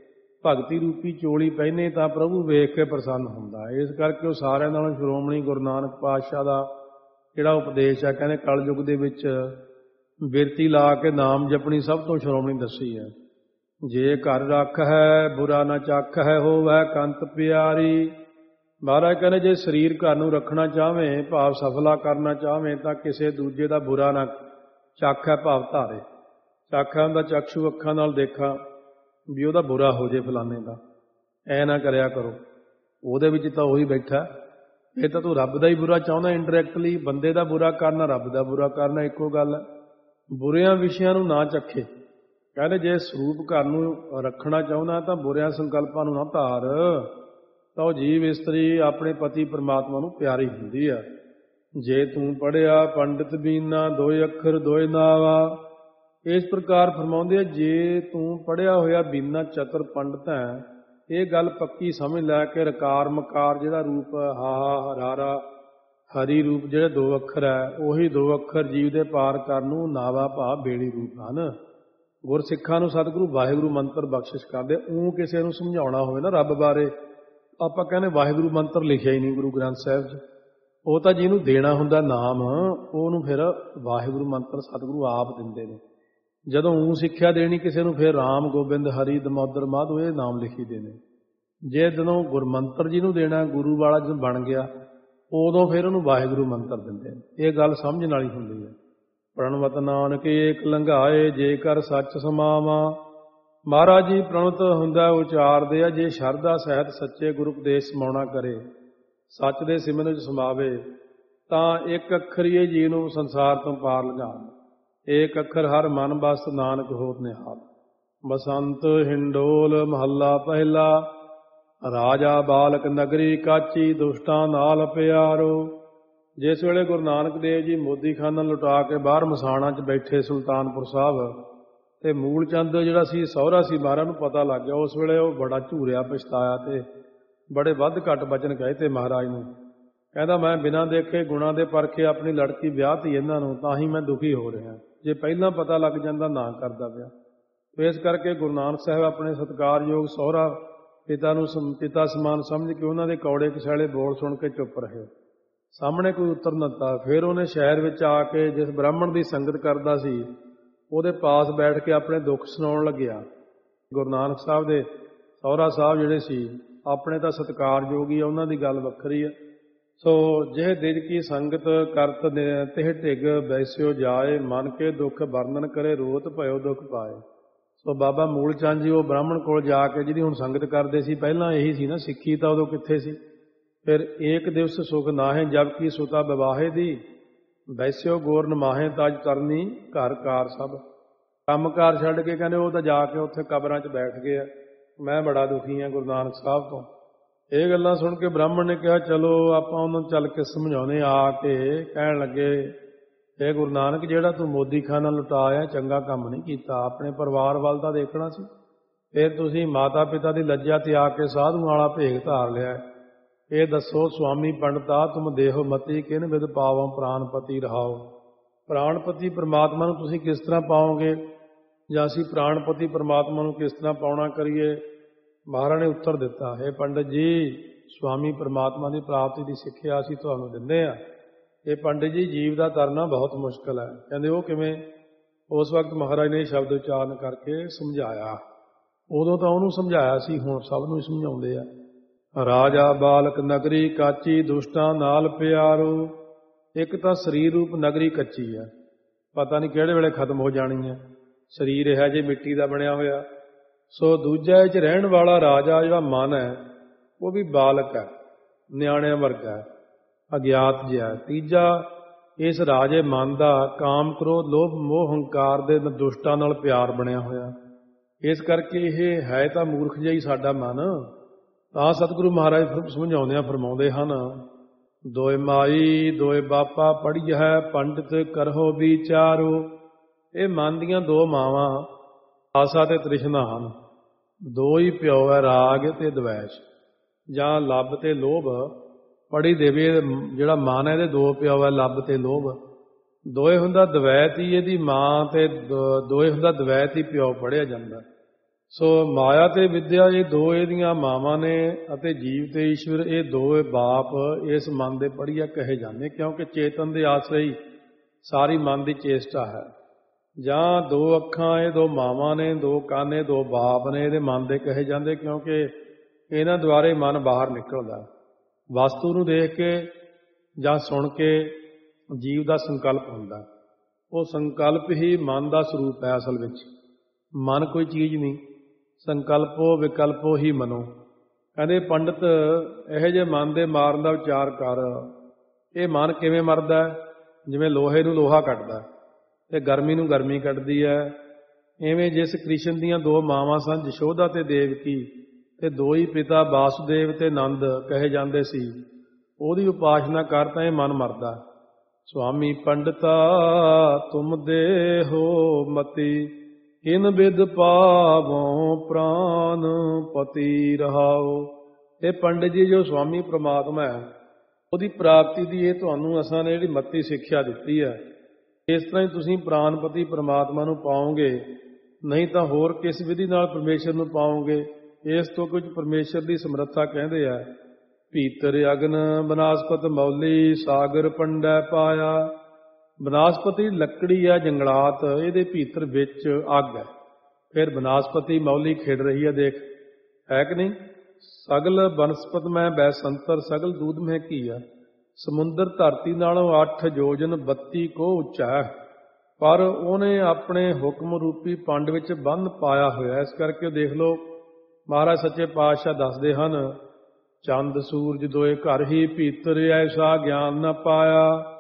ਭਗਤੀ ਰੂਪੀ ਚੋਲੀ ਪਹਿਨੇ ਤਾਂ ਪ੍ਰਭੂ ਵੇਖ ਕੇ ਪ੍ਰਸੰਨ ਹੁੰਦਾ। ਇਸ ਕਰਕੇ ਉਹ ਸਾਰਿਆਂ ਨਾਲੋਂ ਸ਼੍ਰੋਮਣੀ ਗੁਰੂ ਨਾਨਕ ਪਾਤਸ਼ਾਹ ਦਾ ਜਿਹੜਾ ਉਪਦੇਸ਼ ਹੈ, ਕਹਿੰਦੇ ਕਲਯੁਗ ਦੇ ਵਿੱਚ ਬਿਰਤੀ ਲਾ ਕੇ ਨਾਮ ਜਪਣੀ ਸਭ ਤੋਂ ਸ਼੍ਰੋਮਣੀ ਦੱਸੀ ਹੈ। ਜੇ ਘਰ ਰੱਖ ਹੈ ਬੁਰਾ ਨਾ ਚੱਖ ਹੈ, ਹੋਵੈ ਕੰਤ ਪਿਆਰੀ। ਮਹਾਰਾਜ ਕਹਿੰਦੇ ਜੇ ਸਰੀਰ ਘਰ ਨੂੰ ਰੱਖਣਾ ਚਾਹਵੇਂ, ਭਾਵ ਸਫਲਾ ਕਰਨਾ ਚਾਹਵੇਂ, ਤਾਂ ਕਿਸੇ ਦੂਜੇ ਦਾ ਬੁਰਾ ਨਾ ਚੱਖ ਹੈ, ਭਾਵ ਧਾਰੇ। ਚੱਖ ਹੁੰਦਾ ਚਕਸ਼ੂ, ਅੱਖਾਂ ਨਾਲ ਦੇਖਾਂ ਵੀ ਉਹਦਾ ਬੁਰਾ ਹੋ ਜੇ ਫਲਾਣੇ ਦਾ, ਐ ਨਾ ਕਰਿਆ ਕਰੋ। ਉਹਦੇ ਵਿੱਚ ਤਾਂ ਉਹੀ ਬੈਠਾ, ਇਹ ਤਾਂ ਤੂੰ ਰੱਬ ਦਾ ਹੀ ਬੁਰਾ ਚਾਹੁੰਦਾ ਇੰਡਾਇਰੈਕਟਲੀ। ਬੰਦੇ ਦਾ ਬੁਰਾ ਕਰਨਾ, ਰੱਬ ਦਾ ਬੁਰਾ ਕਰਨਾ ਇੱਕੋ ਗੱਲ ਹੈ। ਬੁਰਿਆਂ ਵਿਸ਼ਿਆਂ ਨੂੰ ਨਾ ਚੱਖੇ। ਕਹਿੰਦੇ ਜੇ ਸਰੂਪ ਘਰ ਨੂੰ ਰੱਖਣਾ ਚਾਹੁੰਦਾ ਤਾਂ ਬੁਰਿਆਂ ਸੰਕਲਪਾਂ ਨੂੰ ਨਾ ਧਾਰ, ਤਾਂ ਉਹ ਜੀਵ ਇਸਤਰੀ ਆਪਣੇ ਪਤੀ ਪਰਮਾਤਮਾ ਨੂੰ ਪਿਆਰੀ ਹੁੰਦੀ ਆ। ਜੇ ਤੂੰ ਪੜ੍ਹਿਆ ਪੰਡਿਤ ਬੀਨਾ, ਦੋਏ ਅੱਖਰ ਦੋਏ ਨਾਵਾ। ਇਸ ਪ੍ਰਕਾਰ ਫਰਮਾਉਂਦੇ ਆ, ਜੇ ਤੂੰ ਪੜ੍ਹਿਆ ਹੋਇਆ ਬੀਨਾ ਚਤੁਰ ਪੰਡਤ ਹੈ, ਇਹ ਗੱਲ ਪੱਕੀ ਸਮਝ ਲੈ ਕੇ ਰਕਾਰ ਮਕਾਰ ਜਿਹੜਾ ਰੂਪ ਹਾਹਾ ਹਰਾਰਾ ਹਰੀ ਰੂਪ ਜਿਹੜੇ ਦੋ ਅੱਖਰ ਹੈ, ਉਹੀ ਦੋ ਅੱਖਰ ਜੀਵ ਦੇ ਪਾਰ ਕਰਨ ਨੂੰ ਨਾਵਾ ਭਾਵ ਬੇੜੀ ਰੂਪ ਹਨ। ਗੁਰਸਿੱਖਾਂ ਨੂੰ ਸਤਿਗੁਰੂ ਵਾਹਿਗੁਰੂ ਮੰਤਰ ਬਖਸ਼ਿਸ਼ ਕਰਦੇ। ਕਿਸੇ ਨੂੰ ਸਮਝਾਉਣਾ ਹੋਵੇ ਨਾ ਰੱਬ ਬਾਰੇ, ਆਪਾਂ ਕਹਿੰਦੇ ਵਾਹਿਗੁਰੂ ਮੰਤਰ ਲਿਖਿਆ ਹੀ ਨਹੀਂ ਗੁਰੂ ਗ੍ਰੰਥ ਸਾਹਿਬ 'ਚ। ਉਹ ਤਾਂ ਜਿਹਨੂੰ ਦੇਣਾ ਹੁੰਦਾ ਨਾਮ, ਉਹਨੂੰ ਫਿਰ ਵਾਹਿਗੁਰੂ ਮੰਤਰ ਸਤਿਗੁਰੂ ਆਪ ਦਿੰਦੇ ਨੇ। ਜਦੋਂ ਸਿੱਖਿਆ ਦੇਣੀ ਕਿਸੇ ਨੂੰ, ਫਿਰ ਰਾਮ ਗੋਬਿੰਦ ਹਰੀ ਦਮੋਦਰ ਮਾਧੋ ਇਹ ਨਾਮ ਲਿਖੀ ਦੇ ਨੇ। ਜੇ ਜਦੋਂ ਗੁਰਮੰਤਰ ਜਿਹਨੂੰ ਦੇਣਾ, ਗੁਰੂ ਵਾਲਾ ਜਦੋਂ ਬਣ ਗਿਆ, ਉਦੋਂ ਫਿਰ ਉਹਨੂੰ ਵਾਹਿਗੁਰੂ ਮੰਤਰ ਦਿੰਦੇ ਨੇ। ਇਹ ਗੱਲ ਸਮਝਣ ਵਾਲੀ ਹੁੰਦੀ ਹੈ। ਪ੍ਰਣਵਤ ਨਾਨਕ ਏਕ ਲੰਘਾਏ, ਜੇਕਰ ਸੱਚ ਸਮਾਵਾ। ਮਹਾਰਾਜ ਜੀ ਪ੍ਰਣਵਤ ਹੁੰਦਾ ਉਚਾਰਦੇ ਆ, ਜੇ ਸ਼ਰਧਾ ਸਹਿਤ ਸੱਚੇ ਗੁਰੂ ਉਪਦੇਸ਼ ਸਮਾਉਣਾ ਕਰੇ, ਸੱਚ ਦੇ ਸਿਮਰਨ ਵਿੱਚ ਸਮਾਵੇ, ਤਾਂ ਇੱਕ ਅੱਖਰ ਹੀ ਜੀ ਨੂੰ ਸੰਸਾਰ ਤੋਂ ਪਾਰ ਲੰਘਾ। ਏਕ ਅੱਖਰ ਹਰ ਮਨ ਬਸ, ਨਾਨਕ ਹੋਤ ਨਿਹਾਲ। ਬਸੰਤ ਹਿੰਡੋਲ ਮਹੱਲਾ ਪਹਿਲਾ। ਰਾਜਾ ਬਾਲਕ ਨਗਰੀ ਕਾਚੀ, ਦੁਸ਼ਟਾਂ ਨਾਲ ਪਿਆਰੋ। ਜਿਸ ਵੇਲੇ ਗੁਰੂ ਨਾਨਕ ਦੇਵ ਜੀ ਮੋਦੀਖਾਨਾ ਲੁਟਾ ਕੇ ਬਾਹਰ ਮਸਾਣਾ 'ਚ ਬੈਠੇ ਸੁਲਤਾਨਪੁਰ ਸਾਹਿਬ, ਤੇ ਮੂਲ ਚੰਦ ਜਿਹੜਾ ਸੀ ਸਹੁਰਾ ਸੀ, ਮਹਾਰਾਜ ਨੂੰ ਪਤਾ ਲੱਗ ਗਿਆ। ਉਸ ਵੇਲੇ ਉਹ ਬੜਾ ਝੂਰਿਆ, ਪਛਤਾਇਆ, ਤੇ ਬੜੇ ਵੱਧ ਘੱਟ ਬਚਨ ਕਹੇ ਤੇ ਮਹਾਰਾਜ ਨੂੰ। ਕਹਿੰਦਾ ਮੈਂ ਬਿਨਾਂ ਦੇਖੇ ਗੁਣਾਂ ਦੇ ਪਰਖੇ ਆਪਣੀ ਲੜਕੀ ਵਿਆਹਤੀ ਇਹਨਾਂ ਨੂੰ, ਤਾਂ ਹੀ ਮੈਂ ਦੁਖੀ ਹੋ ਰਿਹਾ। ਜੇ ਪਹਿਲਾਂ ਪਤਾ ਲੱਗ ਜਾਂਦਾ ਨਾ ਕਰਦਾ ਪਿਆ। ਇਸ ਕਰਕੇ ਗੁਰੂ ਨਾਨਕ ਸਾਹਿਬ ਆਪਣੇ ਸਤਿਕਾਰਯੋਗ ਸਹੁਰਾ ਪਿਤਾ ਨੂੰ ਪਿਤਾ ਸਮਾਨ ਸਮਝ ਕੇ ਉਹਨਾਂ ਦੇ ਕੌੜੇ ਕਛੈਲੇ ਬੋਲ ਸੁਣ ਕੇ ਚੁੱਪ ਰਹੇ। ਸਾਹਮਣੇ ਕੋਈ ਉੱਤਰ ਨਾ ਦਿੱਤਾ। ਫਿਰ ਉਹਨੇ ਸ਼ਹਿਰ ਵਿੱਚ ਆ ਕੇ ਜਿਸ ਬ੍ਰਾਹਮਣ ਦੀ ਸੰਗਤ ਕਰਦਾ ਸੀ, ਉਹਦੇ ਪਾਸ ਬੈਠ ਕੇ ਆਪਣੇ ਦੁੱਖ ਸੁਣਾਉਣ ਲੱਗਿਆ। ਗੁਰੂ ਨਾਨਕ ਸਾਹਿਬ ਦੇ ਸਹੁਰਾ ਸਾਹਿਬ ਜਿਹੜੇ ਸੀ, ਆਪਣੇ ਤਾਂ ਸਤਿਕਾਰਯੋਗ ਹੀ ਆ, ਉਹਨਾਂ ਦੀ ਗੱਲ ਵੱਖਰੀ ਆ। ਸੋ ਜਿਹ ਦਿਜ ਕੀ ਸੰਗਤ ਕਰਤ ਤਿਹ ਢਿਗ ਬੈਸਿਓ ਜਾਏ, ਮਨ ਕੇ ਦੁੱਖ ਵਰਣਨ ਕਰੇ ਰੋਤ ਭਇਓ ਦੁੱਖ ਪਾਏ। ਸੋ ਬਾਬਾ ਮੂਲ ਚੰਦ ਜੀ ਉਹ ਬ੍ਰਾਹਮਣ ਕੋਲ ਜਾ ਕੇ, ਜਿਹਦੀ ਹੁਣ ਸੰਗਤ ਕਰਦੇ ਸੀ, ਪਹਿਲਾਂ ਇਹੀ ਸੀ ਨਾ, ਸਿੱਖੀ ਤਾਂ ਉਦੋਂ ਕਿੱਥੇ ਸੀ। ਫਿਰ ਏਕ ਦਿਵਸ ਸੁਖ ਨਾਹੇ, ਜਬ ਕੀ ਸੁਤਾ ਵਿਵਾਹੇ ਦੀ, ਬੈਸਿਓ ਗੋਰ ਨਮਾਹੇ, ਤਜ ਕਰਨੀ ਘਰ ਕਾਰ ਸਭ। ਕੰਮਕਾਰ ਛੱਡ ਕੇ ਕਹਿੰਦੇ ਉਹ ਤਾਂ ਜਾ ਕੇ ਉੱਥੇ ਕਬਰਾਂ 'ਚ ਬੈਠ ਗਏ ਆ। ਮੈਂ ਬੜਾ ਦੁਖੀ ਹਾਂ ਗੁਰੂ ਨਾਨਕ ਸਾਹਿਬ ਤੋਂ। ਇਹ ਗੱਲਾਂ ਸੁਣ ਕੇ ਬ੍ਰਾਹਮਣ ਨੇ ਕਿਹਾ ਚਲੋ ਆਪਾਂ ਉਹਨਾਂ ਨੂੰ ਚੱਲ ਕੇ ਸਮਝਾਉਣੇ। ਆ ਕੇ ਕਹਿਣ ਲੱਗੇ, ਇਹ ਗੁਰੂ ਨਾਨਕ ਜਿਹੜਾ ਤੂੰ ਮੋਦੀਖਾਨਾ ਲੁਟਾਇਆ, ਚੰਗਾ ਕੰਮ ਨਹੀਂ ਕੀਤਾ। ਆਪਣੇ ਪਰਿਵਾਰ ਵੱਲ ਤਾਂ ਦੇਖਣਾ ਸੀ। ਫਿਰ ਤੁਸੀਂ ਮਾਤਾ ਪਿਤਾ ਦੀ ਲੱਜਾ ਤਿਆਗ ਕੇ ਸਾਧੂ ਵਾਲਾ ਭੇਗ ਧਾਰ ਲਿਆ। ਇਹ ਦੱਸੋ ਸੁਆਮੀ ਪੰਡਤਾ ਤੁਮ ਦੇਹੋ ਮਤੀ, ਕਿਨ ਵਿਦ ਪਾਵੋ ਪ੍ਰਾਣਪਤੀ ਰਹਾਓ। ਪ੍ਰਾਣਪਤੀ ਪਰਮਾਤਮਾ ਨੂੰ ਤੁਸੀਂ ਕਿਸ ਤਰ੍ਹਾਂ ਪਾਓਗੇ, ਜਾਂ ਅਸੀਂ ਪ੍ਰਾਣਪਤੀ ਪਰਮਾਤਮਾ ਨੂੰ ਕਿਸ ਤਰ੍ਹਾਂ ਪਾਉਣਾ ਕਰੀਏ। ਮਹਾਰਾਜ ਨੇ ਉੱਤਰ ਦਿੱਤਾ, ਹੈ ਪੰਡਤ ਜੀ, ਸੁਆਮੀ ਪਰਮਾਤਮਾ ਦੀ ਪ੍ਰਾਪਤੀ ਦੀ ਸਿੱਖਿਆ ਅਸੀਂ ਤੁਹਾਨੂੰ ਦਿੰਦੇ ਹਾਂ। ਇਹ ਪੰਡਿਤ ਜੀ ਜੀਵ ਦਾ ਤਰਨਾ ਬਹੁਤ ਮੁਸ਼ਕਲ ਹੈ। ਕਹਿੰਦੇ ਉਹ ਕਿਵੇਂ? ਉਸ ਵਕਤ ਮਹਾਰਾਜ ਨੇ ਸ਼ਬਦ ਉਚਾਰਨ ਕਰਕੇ ਸਮਝਾਇਆ। ਉਦੋਂ ਤਾਂ ਉਹਨੂੰ ਸਮਝਾਇਆ ਸੀ, ਹੁਣ ਸਭ ਨੂੰ ਸਮਝਾਉਂਦੇ ਆ। ਰਾਜਾ ਬਾਲਕ ਨਗਰੀ ਕਾਚੀ, ਦੁਸ਼ਟਾਂ ਨਾਲ ਪਿਆਰੋ। ਇੱਕ ਤਾਂ ਸਰੀਰ ਰੂਪ ਨਗਰੀ ਕੱਚੀ ਹੈ, ਪਤਾ ਨਹੀਂ ਕਿਹੜੇ ਵੇਲੇ ਖਤਮ ਹੋ ਜਾਣੀ ਹੈ। ਸਰੀਰ ਇਹ ਜੇ ਮਿੱਟੀ ਦਾ ਬਣਿਆ ਹੋਇਆ। ਸੋ ਦੂਜਾ ਇਹ 'ਚ ਰਹਿਣ ਵਾਲਾ ਰਾਜਾ ਜਿਹੜਾ ਮਨ ਹੈ, ਉਹ ਵੀ ਬਾਲਕ ਹੈ, ਨਿਆਣਿਆਂ ਵਰਗਾ ਹੈ, ਅਗਿਆਤ ਜਿਹਾ। ਤੀਜਾ ਇਸ ਰਾਜੇ ਮਨ ਦਾ ਕਾਮ ਕ੍ਰੋਧ ਲੋਭ ਮੋਹ ਹੰਕਾਰ ਦੇ ਦੁਸ਼ਟਾਂ ਨਾਲ ਪਿਆਰ ਬਣਿਆ ਹੋਇਆ। ਇਸ ਕਰਕੇ ਇਹ ਹੈ ਤਾਂ ਮੂਰਖ ਜਿਹਾ ਹੀ ਸਾਡਾ ਮਨ। ਤਾਂ ਸਤਿਗੁਰੂ ਮਹਾਰਾਜ ਸਮਝਾਉਂਦਿਆਂ ਫਰਮਾਉਂਦੇ ਹਨ, ਦੋਏ ਮਾਈ ਦੋਏ ਬਾਪਾ ਪੜ੍ਹੀਐ, ਪੰਡਿਤ ਕਰਹੁ ਵਿਚਾਰੋ। ਇਹ ਮਨ ਦੀਆਂ ਦੋ ਮਾਵਾਂ ਆਸਾ ਤੇ ਤ੍ਰਿਸ਼ਨਾ ਹਨ। ਦੋ ਹੀ ਪਿਓ ਹੈ, ਰਾਗ ਤੇ ਦਵੈਸ਼, ਜਾਂ ਲੱਭ ਤੇ ਲੋਭ। ਪੜ੍ਹੀ ਦੇਵੇ ਜਿਹੜਾ ਮਨ ਹੈ, ਇਹਦੇ ਦੋ ਪਿਓ ਹੈ, ਲੱਭ ਤੇ ਲੋਭ। ਦੋਏ ਹੁੰਦਾ ਦਵੈਤ ਹੀ ਇਹਦੀ ਮਾਂ ਤੇ ਦੋਏ ਹੁੰਦਾ ਦਵੈਤ ਹੀ ਪਿਓ ਪੜ੍ਹਿਆ ਜਾਂਦਾ। ਸੋ ਮਾਇਆ ਤੇ ਵਿਦਿਆ ਇਹ ਦੋ ਇਹਦੀਆਂ ਮਾਵਾਂ ਨੇ ਅਤੇ ਜੀਵ ਤੇ ਈਸ਼ਵਰ ਇਹ ਦੋਏ ਬਾਪ ਇਸ ਮਨ ਦੇ ਪੜ੍ਹੀਆ ਕਹੇ ਜਾਂਦੇ, ਕਿਉਂਕਿ ਚੇਤਨ ਦੇ ਆਸਰੇ ਹੀ ਸਾਰੀ ਮਨ ਦੀ ਚੇਸ਼ਟਾ ਹੈ। ਜਾਂ ਦੋ ਅੱਖਾਂ ਇਹ ਦੋ ਮਾਵਾਂ ਨੇ, ਦੋ ਕੰਨ ਇਹ ਦੋ ਬਾਪ ਨੇ, ਇਹਦੇ ਮਨ ਦੇ ਕਹੇ ਜਾਂਦੇ, ਕਿਉਂਕਿ ਇਹਨਾਂ ਦੁਆਰੇ ਮਨ ਬਾਹਰ ਨਿਕਲਦਾ। ਵਸਤੂ ਨੂੰ ਦੇਖ ਕੇ ਜਾਂ ਸੁਣ ਕੇ ਜੀਵ ਦਾ ਸੰਕਲਪ ਹੁੰਦਾ, ਉਹ ਸੰਕਲਪ ਹੀ ਮਨ ਦਾ ਸਰੂਪ ਹੈ। ਅਸਲ ਵਿੱਚ ਮਨ ਕੋਈ ਚੀਜ਼ ਨਹੀਂ, ਸੰਕਲਪੋ ਵਿਕਲਪੋ ਹੀ ਮਨੋ। ਕਹਿੰਦੇ ਪੰਡਤ ਇਹੋ ਜਿਹੇ ਮਨ ਦੇ ਮਾਰਨ ਦਾ ਵਿਚਾਰ ਕਰ। ਇਹ ਮਨ ਕਿਵੇਂ ਮਰਦਾ? ਜਿਵੇਂ ਲੋਹੇ ਨੂੰ ਲੋਹਾ ਕੱਟਦਾ ਤੇ ਗਰਮੀ ਨੂੰ ਗਰਮੀ ਕੱਢਦੀ ਹੈ, ਐਵੇਂ ਜਿਸ ਕ੍ਰਿਸ਼ਨ ਦੀਆਂ ਦੋ ਮਾਵਾਂ ਸਨ ਯਸ਼ੋਦਾ ਤੇ ਦੇਵਕੀ, ਤੇ ਦੋ ਹੀ ਪਿਤਾ ਵਾਸੁਦੇਵ ਤੇ ਨੰਦ ਕਹੇ ਜਾਂਦੇ ਸੀ, ਉਹਦੀ ਉਪਾਸਨਾ ਕਰ ਤਾਂ ਇਹ ਮਨ ਮਰਦਾ। ਸੁਆਮੀ ਪੰਡਤਾ ਤੁਮ ਦੇਹੋ ਮਤੀ, ਇਨ ਬਿਦ ਪਾਵੋਂ ਪ੍ਰਾਨ ਪਤੀ ਰਹਾਓ। ਇਹ ਪੰਡਿਤ ਜੀ ਜੋ ਸੁਆਮੀ ਪ੍ਰਮਾਤਮਾ ਹੈ, ਉਹਦੀ ਪ੍ਰਾਪਤੀ ਦੀ ਇਹ ਤੁਹਾਨੂੰ ਅਸਾਂ ਨੇ ਜਿਹੜੀ ਮੱਤੀ ਸਿੱਖਿਆ ਦਿੱਤੀ ਹੈ, ਇਸ ਤਰ੍ਹਾਂ ਹੀ ਤੁਸੀਂ ਪ੍ਰਾਨਪਤੀ ਪਰਮਾਤਮਾ ਨੂੰ ਪਾਓਗੇ, ਨਹੀਂ ਤਾਂ ਹੋਰ ਕਿਸ ਵਿਧੀ ਨਾਲ ਪਰਮੇਸ਼ਰ ਨੂੰ ਪਾਓਗੇ। ਇਸ ਤੋਂ ਕੁਝ ਪਰਮੇਸ਼ਰ ਦੀ ਸਮਰੱਥਾ ਕਹਿੰਦੇ ਆ। ਭੀਤਰ ਅਗਨ ਬਨਾਸਪਤ ਮੌਲੀ, ਸਾਗਰ ਪੰਡੈ ਪਾਇਆ। ਬਨਾਸਪਤੀ ਲੱਕੜੀ ਹੈ, ਜੰਗਲਾਤ, ਇਹਦੇ ਭੀਤਰ ਵਿੱਚ ਅੱਗ ਹੈ। ਫਿਰ ਬਨਾਸਪਤੀ ਮੌਲੀ ਖਿੜ ਰਹੀ ਹੈ, ਦੇਖ ਹੈ ਕਿ ਨਹੀਂ। ਸਗਲ ਬਨਸਪਤ ਮੈਂ ਬੈਸੰਤਰ, ਸਗਲ ਦੂਧ ਮੈਂ ਘੀਆ। ਸਮੁੰਦਰ ਧਰਤੀ ਨਾਲੋਂ 8 ਯੋਜਨ 32 ਕੋ ਉੱਚਾ ਹੈ, ਪਰ ਉਹਨੇ ਆਪਣੇ ਹੁਕਮ ਰੂਪੀ ਪੰਡ ਵਿੱਚ ਬੰਨ ਪਾਇਆ ਹੋਇਆ। ਇਸ ਕਰਕੇ ਦੇਖ ਲਓ, ਮਹਾਰਾਜ ਸੱਚੇ ਪਾਤਸ਼ਾਹ ਦੱਸਦੇ ਹਨ, ਚੰਦ ਸੂਰਜ ਦੋਏ ਘਰ ਹੀ, ਭੀਤਰ ਐਸਾ ਗਿਆਨ ਨਾ ਪਾਇਆ।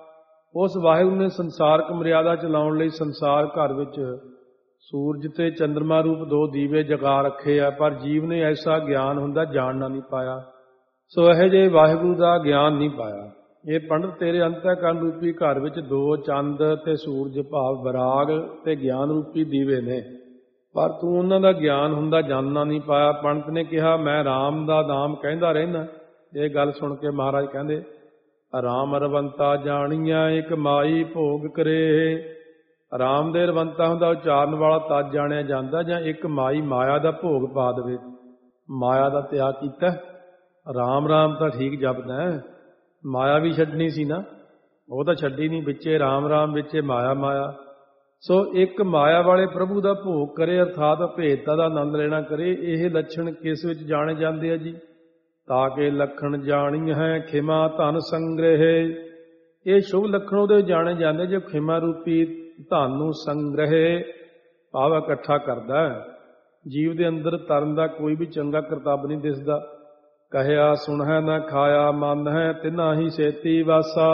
ਉਸ ਵਾਹਿਗੁਰੂ ਨੇ ਸੰਸਾਰਕ ਮਰਿਆਦਾ ਚਲਾਉਣ ਲਈ ਸੰਸਾਰ ਘਰ ਵਿੱਚ ਸੂਰਜ ਤੇ ਚੰਦਰਮਾ ਰੂਪ ਦੋ ਦੀਵੇ ਜਗਾ ਰੱਖੇ ਆ, ਪਰ ਜੀਵ ਨੇ ਐਸਾ ਗਿਆਨ ਹੁੰਦਾ ਜਾਣਨਾ ਨਹੀਂ ਪਾਇਆ। ਸੋ ਇਹੋ ਜਿਹੇ ਵਾਹਿਗੁਰੂ ਦਾ ਗਿਆਨ ਨਹੀਂ ਪਾਇਆ। ਇਹ ਪੰਡਤ ਤੇਰੇ ਅੰਤःਕਰਨ ਰੂਪੀ ਘਰ ਵਿੱਚ ਦੋ ਚੰਦ ਤੇ ਸੂਰਜ ਭਾਵ ਵਿਰਾਗ ਤੇ ਗਿਆਨ ਰੂਪੀ ਦੀਵੇ ਨੇ, ਪਰ ਤੂੰ ਉਹਨਾਂ ਦਾ ਗਿਆਨ ਹੁੰਦਾ ਜਾਣਨਾ ਨਹੀਂ ਪਾਇਆ। ਪੰਡਤ ਨੇ ਕਿਹਾ, ਮੈਂ ਰਾਮ ਦਾ ਨਾਮ ਕਹਿੰਦਾ ਰਹਿਣਾ। ਇਹ ਗੱਲ ਸੁਣ ਕੇ ਮਹਾਰਾਜ ਕਹਿੰਦੇ, ਰਾਮ ਰਵੰਤਾ ਜਾਣੀਆਂ, ਇੱਕ ਮਾਈ ਭੋਗ ਕਰੇ। ਰਾਮ ਦੇ ਰਵੰਤਾ ਹੁੰਦਾ ਉਚਾਰਨ ਵਾਲਾ ਤਦ ਜਾਣਿਆ ਜਾਂਦਾ, ਜਾਂ ਇੱਕ ਮਾਈ ਮਾਇਆ ਦਾ ਭੋਗ ਪਾ ਦੇਵੇ। ਮਾਇਆ ਦਾ ਤਿਆਗ ਕੀਤਾ। ਰਾਮ ਰਾਮ ਤਾਂ ਠੀਕ ਜਪਦਾ ਹੈ, ਮਾਇਆ ਵੀ ਛੱਡਣੀ ਸੀ ਨਾ, ਉਹ ਤਾਂ ਛੱਡੀ ਨਹੀਂ, ਵਿੱਚੇ ਰਾਮ ਰਾਮ ਵਿੱਚੇ ਮਾਇਆ ਮਾਇਆ। ਸੋ ਇੱਕ ਮਾਇਆ ਵਾਲੇ ਪ੍ਰਭੂ ਦਾ ਭੋਗ ਕਰੇ, ਅਰਥਾਤ ਭੇਦਤਾ ਦਾ ਆਨੰਦ ਲੈਣਾ ਕਰੇ। ਇਹ ਲੱਛਣ ਕਿਸ ਵਿੱਚ ਜਾਣੇ ਜਾਂਦੇ ਆ ਜੀ? ਤਾਂ ਕਿ ਲੱਖਣ ਜਾਣੀ ਹੈ ਖਿਮਾ ਧਨ ਸੰਗ੍ਰਹਿ। ਇਹ ਸ਼ੁਭ ਲੱਖਣ ਉਹਦੇ ਜਾਣੇ ਜਾਂਦੇ ਜੇ ਖਿਮਾ ਰੂਪੀ ਧਨ ਨੂੰ ਸੰਗ੍ਰਹਿ ਭਾਵ ਇਕੱਠਾ ਕਰਦਾ। ਜੀਵ ਦੇ ਅੰਦਰ ਤਰਨ ਦਾ ਕੋਈ ਵੀ ਚੰਗਾ ਕਰਤੱਵ ਨਹੀਂ ਦਿਸਦਾ। ਕਹਿਆ ਸੁਣਹਿ ਨਾ ਖਾਇਆ ਮਨ ਹੈ, ਤਿਨਾ ਹੀ ਸੇਤੀ ਵਾਸਾ।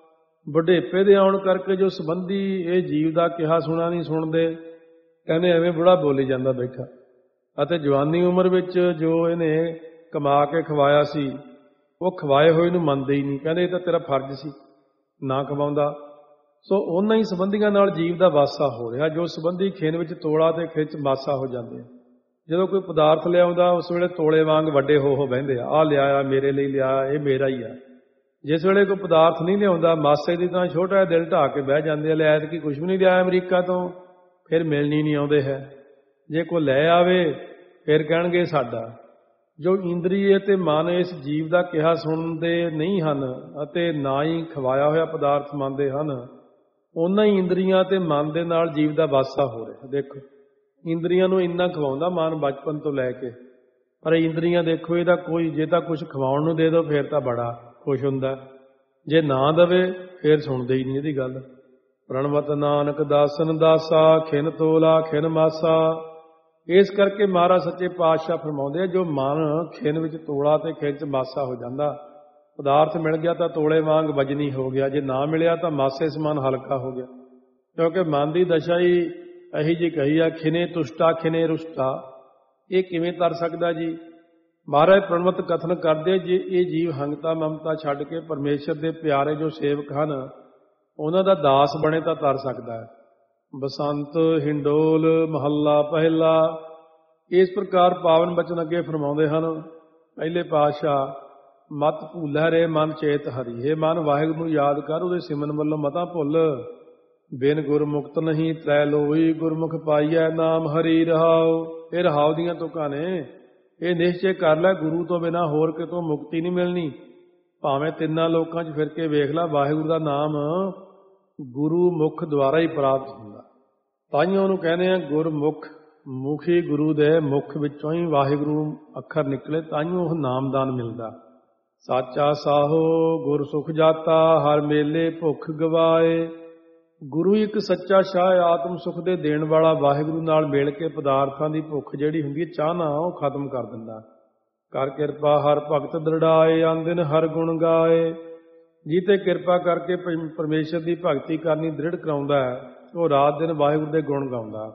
ਬੁਢੇਪੇ ਦੇ ਆਉਣ ਕਰਕੇ ਜੋ ਸੰਬੰਧੀ ਇਹ ਜੀਵ ਦਾ ਕਿਹਾ ਸੁਣਾ ਨਹੀਂ ਸੁਣਦੇ, ਕਹਿੰਦੇ ਐਵੇਂ ਬੁੜਾ ਬੋਲੀ ਜਾਂਦਾ ਬੈਠਾ। ਅਤੇ ਜਵਾਨੀ ਉਮਰ ਵਿੱਚ ਜੋ ਇਹਨੇ ਕਮਾ ਕੇ ਖਵਾਇਆ ਸੀ, ਉਹ ਖਵਾਏ ਹੋਏ ਨੂੰ ਮੰਨਦੇ ਹੀ ਨਹੀਂ, ਕਹਿੰਦੇ ਇਹ ਤਾਂ ਤੇਰਾ ਫਰਜ਼ ਸੀ ਨਾ ਖਵਾਉਂਦਾ। ਸੋ ਉਹਨਾਂ ਹੀ ਸੰਬੰਧੀਆਂ ਨਾਲ ਜੀਵ ਦਾ ਵਾਸਾ ਹੋ ਰਿਹਾ। ਜੋ ਸੰਬੰਧੀ ਖਿੰਨ ਵਿੱਚ ਤੋਲਾ ਤੇ ਖਿੱਚ ਵਾਸਾ ਹੋ ਜਾਂਦੇ ਆ। ਜਦੋਂ ਕੋਈ ਪਦਾਰਥ ਲਿਆਉਂਦਾ ਉਸ ਵੇਲੇ ਤੋਲੇ ਵਾਂਗ ਵੱਡੇ ਹੋ ਬਹਿੰਦੇ ਆ, ਆਹ ਲਿਆਇਆ ਮੇਰੇ ਲਈ ਲਿਆ, ਇਹ ਮੇਰਾ ਹੀ ਆ। ਜਿਸ ਵੇਲੇ ਕੋਈ ਪਦਾਰਥ ਨਹੀਂ ਲਿਆਉਂਦਾ, ਮਾਸੇ ਦੀ ਤਾਂ ਛੋਟਾ ਜਿਹਾ ਦਿਲ ਢਾਹ ਕੇ ਬਹਿ ਜਾਂਦੇ ਆ, ਲੈ ਐਤਕੀ ਕੁਛ ਵੀ ਨਹੀਂ ਲਿਆਇਆ ਅਮਰੀਕਾ ਤੋਂ, ਫਿਰ ਮਿਲਣੀ ਨਹੀਂ ਆਉਂਦੇ ਹੈ। ਜੇ ਕੋਈ ਲੈ ਆਵੇ ਫਿਰ ਕਹਿਣਗੇ ਸਾਡਾ। ਜੋ ਇੰਦਰੀਏ ਤੇ ਮਨ ਇਸ ਜੀਵ ਦਾ ਕਿਹਾ ਸੁਣਦੇ ਨਹੀਂ ਹਨ ਅਤੇ ਨਾ ਹੀ ਖਵਾਇਆ ਹੋਇਆ ਪਦਾਰਥ ਮੰਨਦੇ ਹਨ, ਉਹਨਾਂ ਹੀ ਇੰਦਰੀਆਂ ਤੇ ਮਨ ਦੇ ਨਾਲ ਜੀਵ ਦਾ ਵਾਸਾ ਹੋ ਰਿਹਾ। ਦੇਖੋ, ਇੰਦਰੀਆਂ ਨੂੰ ਇੰਨਾ ਖਵਾਉਂਦਾ ਮਨ ਬਚਪਨ ਤੋਂ ਲੈ ਕੇ, ਪਰ ਇੰਦਰੀਆਂ ਦੇਖੋ ਇਹਦਾ ਕੋਈ, ਜੇ ਤਾਂ ਕੁਛ ਖਵਾਉਣ ਨੂੰ ਦੇ ਦਿਓ ਫਿਰ ਤਾਂ ਬੜਾ ਖੁਸ਼ ਹੁੰਦਾ, ਜੇ ਨਾ ਦਵੇ ਫਿਰ ਸੁਣਦੇ ਹੀ ਨਹੀਂ ਇਹਦੀ ਗੱਲ। ਪ੍ਰਣਵਤ ਨਾਨਕ ਦਾਸਨ ਦਾਸਾ, ਖਿਨ ਤੋਲਾ ਖਿਨ ਮਾਸਾ। ਇਸ ਕਰਕੇ ਮਹਾਰਾਜ ਸੱਚੇ ਪਾਤਸ਼ਾਹ ਫਰਮਾਉਂਦੇ ਆ, ਜੋ ਮਨ ਖਿਨ ਵਿੱਚ ਤੋਲਾ ਤੇ ਖਿਨ 'ਚ ਮਾਸਾ ਹੋ ਜਾਂਦਾ, ਪਦਾਰਥ ਮਿਲ ਗਿਆ ਤਾਂ ਤੋਲੇ ਵਾਂਗ ਵਜਨੀ ਹੋ ਗਿਆ, ਜੇ ਨਾ ਮਿਲਿਆ ਤਾਂ ਮਾਸੇ ਸਮਾਨ ਹਲਕਾ ਹੋ ਗਿਆ। ਕਿਉਂਕਿ ਮਨ ਦੀ ਦਸ਼ਾ ਹੀ ਇਹੀ ਜਿਹੀ ਕਹੀ ਆ, ਖਿਨੇ ਤੁਸ਼ਟਾ ਖਿਨੇ ਰੁਸ਼ਟਾ। ਇਹ ਕਿਵੇਂ ਤਰ ਸਕਦਾ ਜੀ? ਮਹਾਰਾਜ ਪ੍ਰਣਵਤ ਕਥਨ ਕਰਦੇ, ਜੇ ਇਹ ਜੀਵ ਹੰਗਤਾ ਮਮਤਾ ਛੱਡ ਕੇ ਪਰਮੇਸ਼ਰ ਦੇ ਪਿਆਰੇ ਜੋ ਸੇਵਕ ਹਨ ਉਹਨਾਂ ਦਾ ਦਾਸ ਬਣੇ ਤਾਂ ਤਰ ਸਕਦਾ ਹੈ। ਬਸੰਤ ਹਿੰਡੋਲ ਮਹੱਲਾ ਪਹਿਲਾ। ਇਸ ਪ੍ਰਕਾਰ ਪਾਵਨ ਬਚਨ ਅੱਗੇ ਫਰਮਾਉਂਦੇ ਹਨ ਪਹਿਲੇ ਪਾਤਸ਼ਾਹ, ਮਤ ਭੁੱਲੈ ਰੇ ਮਨ ਚੇਤ ਹਰੀ। ਹੈ ਮਨ ਵਾਹਿਗੁਰੂ ਨੂੰ ਯਾਦ ਕਰ, ਉਹਦੇ ਸਿਮਰਨ ਵੱਲੋਂ ਮਤਾਂ ਭੁੱਲ। ਬਿਨ ਗੁਰਮੁਖਤ ਨਹੀਂ ਤ੍ਰੈ ਲੋਈ, ਗੁਰਮੁਖ ਪਾਈਐ ਨਾਮ ਹਰੀ ਰਹਾਉ। ਇਹ ਰਹਾਉ ਦੀਆਂ ਤੁਕਾਂ ਨੇ। ਇਹ ਨਿਸ਼ਚੈ ਕਰ ਲੈ, ਗੁਰੂ ਤੋਂ ਬਿਨਾਂ ਹੋਰ ਕਿਤੋਂ ਮੁਕਤੀ ਨਹੀਂ ਮਿਲਣੀ। ਭਾਵੇਂ ਤਿੰਨਾਂ ਲੋਕਾਂ 'ਚ ਫਿਰ ਕੇ ਵੇਖ ਲੈ, ਵਾਹਿਗੁਰੂ ਦਾ ਨਾਮ ਗੁਰੂ ਮੁਖ ਦੁਆਰਾ ਹੀ ਪ੍ਰਾਪਤ ਹੁੰਦਾ। ਤਾਈਓ ਉਹਨੂੰ ਕਹਿੰਦੇ ਆ ਗੁਰਮੁਖ। ਮੁਖੀ ਗੁਰੂ ਦੇ ਮੁਖ ਵਿੱਚੋਂ ਹੀ ਵਾਹਿਗੁਰੂ ਅੱਖਰ ਨਿਕਲੇ, ਤਾਈਓ ਉਹ ਨਾਮਦਾਨ ਮਿਲਦਾ। ਸਾਚਾ ਸਾਹੋ ਗੁਰ ਸੁਖ ਜਾਤਾ, ਹਰ ਮੇਲੇ ਭੁੱਖ ਗਵਾਏ। ਗੁਰੂ ਇੱਕ ਸੱਚਾ ਸ਼ਾਹ, ਆਤਮ ਸੁਖ ਦੇ ਦੇਣ ਵਾਲਾ। ਵਾਹਿਗੁਰੂ ਨਾਲ ਮਿਲ ਕੇ ਪਦਾਰਥਾਂ ਦੀ ਭੁੱਖ ਜਿਹੜੀ ਹੁੰਦੀ ਹੈ, ਚਾਹਨਾ, ਉਹ ਖਤਮ ਕਰ ਦਿੰਦਾ। ਕਰ ਕਿਰਪਾ ਹਰ ਭਗਤ ਦ੍ਰਿੜਾਏ, ਆਂਦਿਨ ਹਰ ਗੁਣ ਗਾਏ। ਜੀ ਤੇ ਕਿਰਪਾ ਕਰਕੇ ਪਰਮੇਸ਼ਰ ਦੀ ਭਗਤੀ ਕਰਨੀ ਦ੍ਰਿੜ ਕਰਾਉਂਦਾ ਹੈ, ਉਹ ਰਾਤ ਦਿਨ ਵਾਹਿਗੁਰੂ ਦੇ ਗੁਣ ਗਾਉਂਦਾ।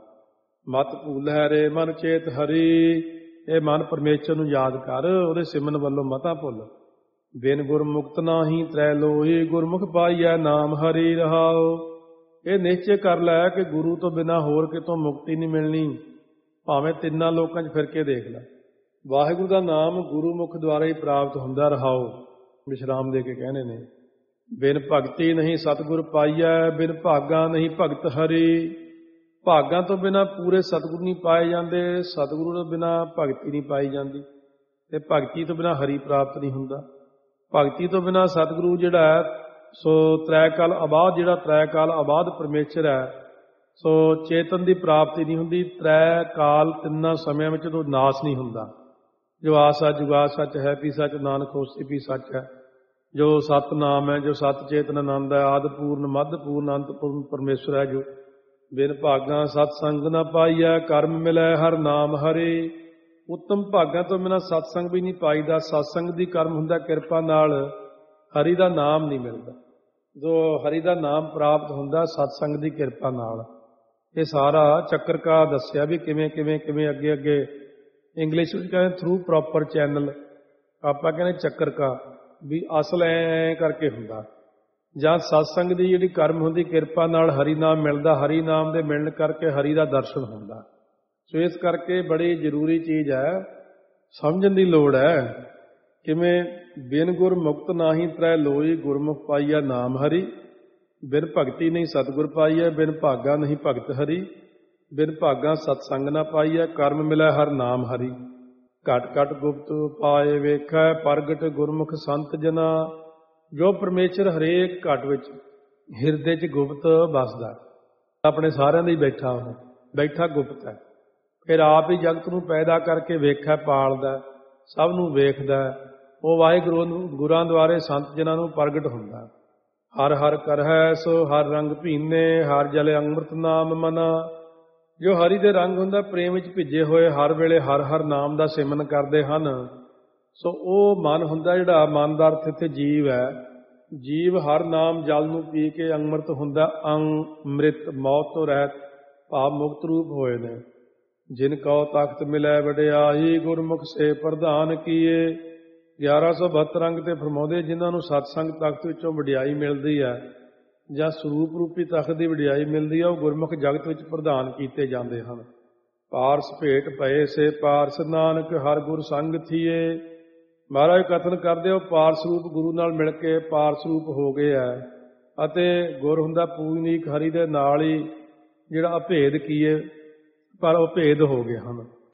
ਮਤ ਭੂਲੈ ਰੇ ਮਨ ਚੇਤ ਹਰੀ। ਇਹ ਮਨ ਪਰਮੇਸ਼ਰ ਨੂੰ ਯਾਦ ਕਰ, ਉਹਦੇ ਸਿਮਰਨ ਵੱਲੋਂ ਮਤਾ ਭੁੱਲ। ਬਿਨ ਗੁਰਮੁਖਤ ਨਾਹੀ ਤ੍ਰੈ ਲੋਈ, ਗੁਰਮੁਖ ਪਾਈਐ ਨਾਮ ਹਰੀ ਰਹਾਉ। ਇਹ ਨਿਸ਼ਚੈ ਕਰ ਲੈ ਕਿ ਗੁਰੂ ਤੋਂ ਬਿਨਾਂ ਹੋਰ ਕਿਤੋਂ ਮੁਕਤੀ ਨਹੀਂ ਮਿਲਣੀ। ਭਾਵੇਂ ਤਿੰਨਾਂ ਲੋਕਾਂ 'ਚ ਫਿਰ ਕੇ ਦੇਖ ਲੈ, ਵਾਹਿਗੁਰੂ ਦਾ ਨਾਮ ਗੁਰੂ ਮੁਖ ਦੁਆਰਾ ਹੀ ਪ੍ਰਾਪਤ ਹੁੰਦਾ। ਰਹਾਉ ਵਿਸ਼ਰਾਮ ਦੇ ਕੇ ਕਹਿੰਦੇ ਨੇ, ਬਿਨ ਭਗਤੀ ਨਹੀਂ ਸਤਿਗੁਰ ਪਾਈਐ, ਬਿਨ ਭਾਗਾ ਨਹੀਂ ਭਗਤ ਹਰੀ। ਭਾਗਾਂ ਤੋਂ ਬਿਨਾਂ ਪੂਰੇ ਸਤਿਗੁਰੂ ਨਹੀਂ ਪਾਏ ਜਾਂਦੇ, ਸਤਿਗੁਰੂ ਤੋਂ ਬਿਨਾਂ ਭਗਤੀ ਨਹੀਂ ਪਾਈ ਜਾਂਦੀ, ਤੇ ਭਗਤੀ ਤੋਂ ਬਿਨਾਂ ਹਰੀ ਪ੍ਰਾਪਤ ਨਹੀਂ ਹੁੰਦਾ। ਭਗਤੀ ਤੋਂ ਬਿਨਾਂ ਸਤਿਗੁਰੂ ਜਿਹੜਾ ਹੈ ਸੋ ਤ੍ਰੈ ਕਾਲ ਆਬਾਦ, ਜਿਹੜਾ ਤ੍ਰੈ ਕਾਲ ਆਬਾਦ ਪਰਮੇਸ਼ਰ ਹੈ, ਸੋ ਚੇਤਨ ਦੀ ਪ੍ਰਾਪਤੀ ਨਹੀਂ ਹੁੰਦੀ। ਤ੍ਰੈ ਕਾਲ ਤਿੰਨਾਂ ਸਮਿਆਂ ਵਿੱਚ ਤੋਂ ਨਾਸ ਨਹੀਂ ਹੁੰਦਾ। ਜੋ ਆਸਾ ਜੁਗਾ ਸੱਚ ਹੈ, ਪੀ ਸੱਚ ਨਾਨਕ ਹੋਸੀ ਪੀ ਸੱਚ ਹੈ। ਜੋ ਸਤ ਨਾਮ ਹੈ, ਜੋ ਸਤ ਚੇਤਨ ਆਨੰਦ ਹੈ, ਆਦਿ ਪੂਰਨ ਮੱਧ ਪੂਰਨ ਅੰਤ ਪੂਰਨ ਪਰਮੇਸ਼ਰ ਹੈ। ਜੋ ਬਿਨ ਭਾਗਾਂ ਸਤ ਸੰਗ ਨਾ ਪਾਈਐ, ਕਰਮ ਮਿਲੈ ਹਰ ਨਾਮ ਹਰੀ। ਉੱਤਮ ਭਾਗਾਂ ਤੋਂ ਬਿਨਾਂ ਸਤਸੰਗ ਵੀ ਨਹੀਂ ਪਾਈਦਾ। ਸਤਸੰਗ ਦੀ ਕਰਮ ਹੁੰਦਾ ਕਿਰਪਾ ਨਾਲ, ਹਰੀ ਦਾ ਨਾਮ ਨਹੀਂ ਮਿਲਦਾ। ਜੋ ਹਰੀ ਦਾ ਨਾਮ ਪ੍ਰਾਪਤ ਹੁੰਦਾ ਸਤਸੰਗ ਦੀ ਕਿਰਪਾ ਨਾਲ। ਇਹ ਸਾਰਾ ਚੱਕਰ ਕਾ ਦੱਸਿਆ ਵੀ ਕਿਵੇਂ ਕਿਵੇਂ ਕਿਵੇਂ ਅੱਗੇ ਅੱਗੇ। ਇੰਗਲਿਸ਼ ਵਿੱਚ ਕਹਿੰਦੇ ਥਰੂ ਪ੍ਰੋਪਰ ਚੈਨਲ, ਆਪਾਂ ਕਹਿੰਦੇ ਚੱਕਰ ਕਾ, ਵੀ ਅਸਲ ਐ ਕਰਕੇ ਹੁੰਦਾ। ਜਾਂ ਸਤਸੰਗ ਦੀ ਜਿਹੜੀ ਕਰਮ ਹੁੰਦੀ ਕਿਰਪਾ ਨਾਲ ਹਰੀ ਨਾਮ ਮਿਲਦਾ, ਹਰੀ ਨਾਮ ਦੇ ਮਿਲਣ ਕਰਕੇ ਹਰੀ ਦਾ ਦਰਸ਼ਨ ਹੁੰਦਾ। ਸੋ ਇਸ ਕਰਕੇ ਬੜੀ ਜ਼ਰੂਰੀ ਚੀਜ਼ ਹੈ, ਸਮਝਣ ਦੀ ਲੋੜ ਹੈ। ਕਿਵੇਂ? ਬਿਨ ਗੁਰ ਮੁਕਤ ਨਾਹੀ ਤ੍ਰੈ ਲੋਈ, ਗੁਰਮੁਖ ਪਾਈਆ ਨਾਮ ਹਰੀ। ਬਿਨ ਭਗਤੀ ਨਹੀਂ ਸਤਿਗੁਰ ਪਾਈਐ, ਬਿਨ ਭਾਗਾ ਨਹੀਂ ਭਗਤ ਹਰੀ। ਬਿਨ ਭਾਗਾ ਸਤਸੰਗ ਨਾ ਪਾਈਐ, ਕਰਮ ਮਿਲੈ ਹਰ ਨਾਮ ਹਰੀ। ਘਟ ਘਟ ਗੁਪਤ ਪਾਏ ਵੇਖੈ, ਪ੍ਰਗਟ ਗੁਰਮੁਖ ਸੰਤ ਜਨਾ। ਜੋ ਪਰਮੇਸ਼ਰ ਹਰੇਕ ਘਟ ਵਿੱਚ ਹਿਰਦੇ 'ਚ ਗੁਪਤ ਵਸਦਾ, ਆਪਣੇ ਸਾਰਿਆਂ ਦੇ ਬੈਠਾ, ਉਹ ਬੈਠਾ ਗੁਪਤ ਹੈ। ਫਿਰ ਆਪ ਹੀ ਜਗਤ ਨੂੰ ਪੈਦਾ ਕਰਕੇ ਵੇਖੈ ਪਾਲਦਾ, ਸਭ ਨੂੰ ਵੇਖਦਾ। ਉਹ ਵਾਹਿਗੁਰੂ ਗੁਰਾਂ ਦੁਆਰੇ ਸੰਤ ਜਨਾਂ ਨੂੰ ਪ੍ਰਗਟ ਹੁੰਦਾ। ਹਰ ਹਰ ਕਰਹਿ ਸੋ ਹਰ ਰੰਗ ਭੀਨੇ, ਹਰ ਜਲ ਅੰਮ੍ਰਿਤ ਨਾਮ ਮਨਾ। ਜੋ ਹਰੀ ਦੇ ਰੰਗ ਹੁੰਦਾ, ਪ੍ਰੇਮ ਵਿੱਚ ਭਿੱਜੇ ਹੋਏ ਹਰ ਵੇਲੇ ਹਰ ਹਰ ਨਾਮ ਦਾ ਸਿਮਰਨ ਕਰਦੇ ਹਨ। ਸੋ ਉਹ ਮਨ ਹੁੰਦਾ ਜਿਹੜਾ, ਮਨ ਦਾ ਅਰਥ ਇੱਥੇ ਜੀਵ ਹੈ। ਜੀਵ ਹਰ ਨਾਮ ਜਲ ਨੂੰ ਪੀ ਕੇ ਅੰਮ੍ਰਿਤ ਹੁੰਦਾ। ਅੰਮ੍ਰਿਤ ਮੌਤ ਤੋਂ ਰਹਿਤ ਭਾਵ ਮੁਕਤ ਰੂਪ ਹੋਏ ਨੇ। ਜਿਨ ਕਉ ਤਖਤ ਮਿਲੈ ਵਡਿਆਈ, ਗੁਰਮੁਖ ਸੇ ਪ੍ਰਧਾਨ ਕੀਏ। 1172 ਅੰਗ ਤੇ ਫਰਮਾਉਂਦੇ, ਜਿਨ੍ਹਾਂ ਨੂੰ ਸਤਸੰਗ ਤਖਤ ਵਿੱਚੋਂ ਵਡਿਆਈ ਮਿਲਦੀ ਹੈ ਜਾਂ ਸਰੂਪ ਰੂਪੀ ਤਖਤ ਦੀ ਵਡਿਆਈ ਮਿਲਦੀ ਹੈ, ਉਹ ਗੁਰਮੁਖ ਜਗਤ ਵਿੱਚ ਪ੍ਰਧਾਨ ਕੀਤੇ ਜਾਂਦੇ ਹਨ। ਪਾਰਸ ਭੇਟ ਪਏ ਸੇ ਪਾਰਸ, ਨਾਨਕ ਹਰ ਗੁਰ ਸੰਗ ਥੀਏ। ਮਹਾਰਾਜ ਕਥਨ ਕਰਦੇ, ਉਹ ਪਾਰਸ ਰੂਪ ਗੁਰੂ ਨਾਲ ਮਿਲ ਕੇ ਪਾਰਸ ਰੂਪ ਹੋ ਗਏ ਹੈ। ਅਤੇ ਗੁਰ ਹੁੰਦਾ ਪੂਜਨੀਕ, ਹਰੀ ਦੇ ਨਾਲ ਹੀ ਜਿਹੜਾ ਅਭੇਦ ਕੀਏ, ਪਰ ਉਹ ਭੇਦ ਹੋ ਗਏ ਹਨ।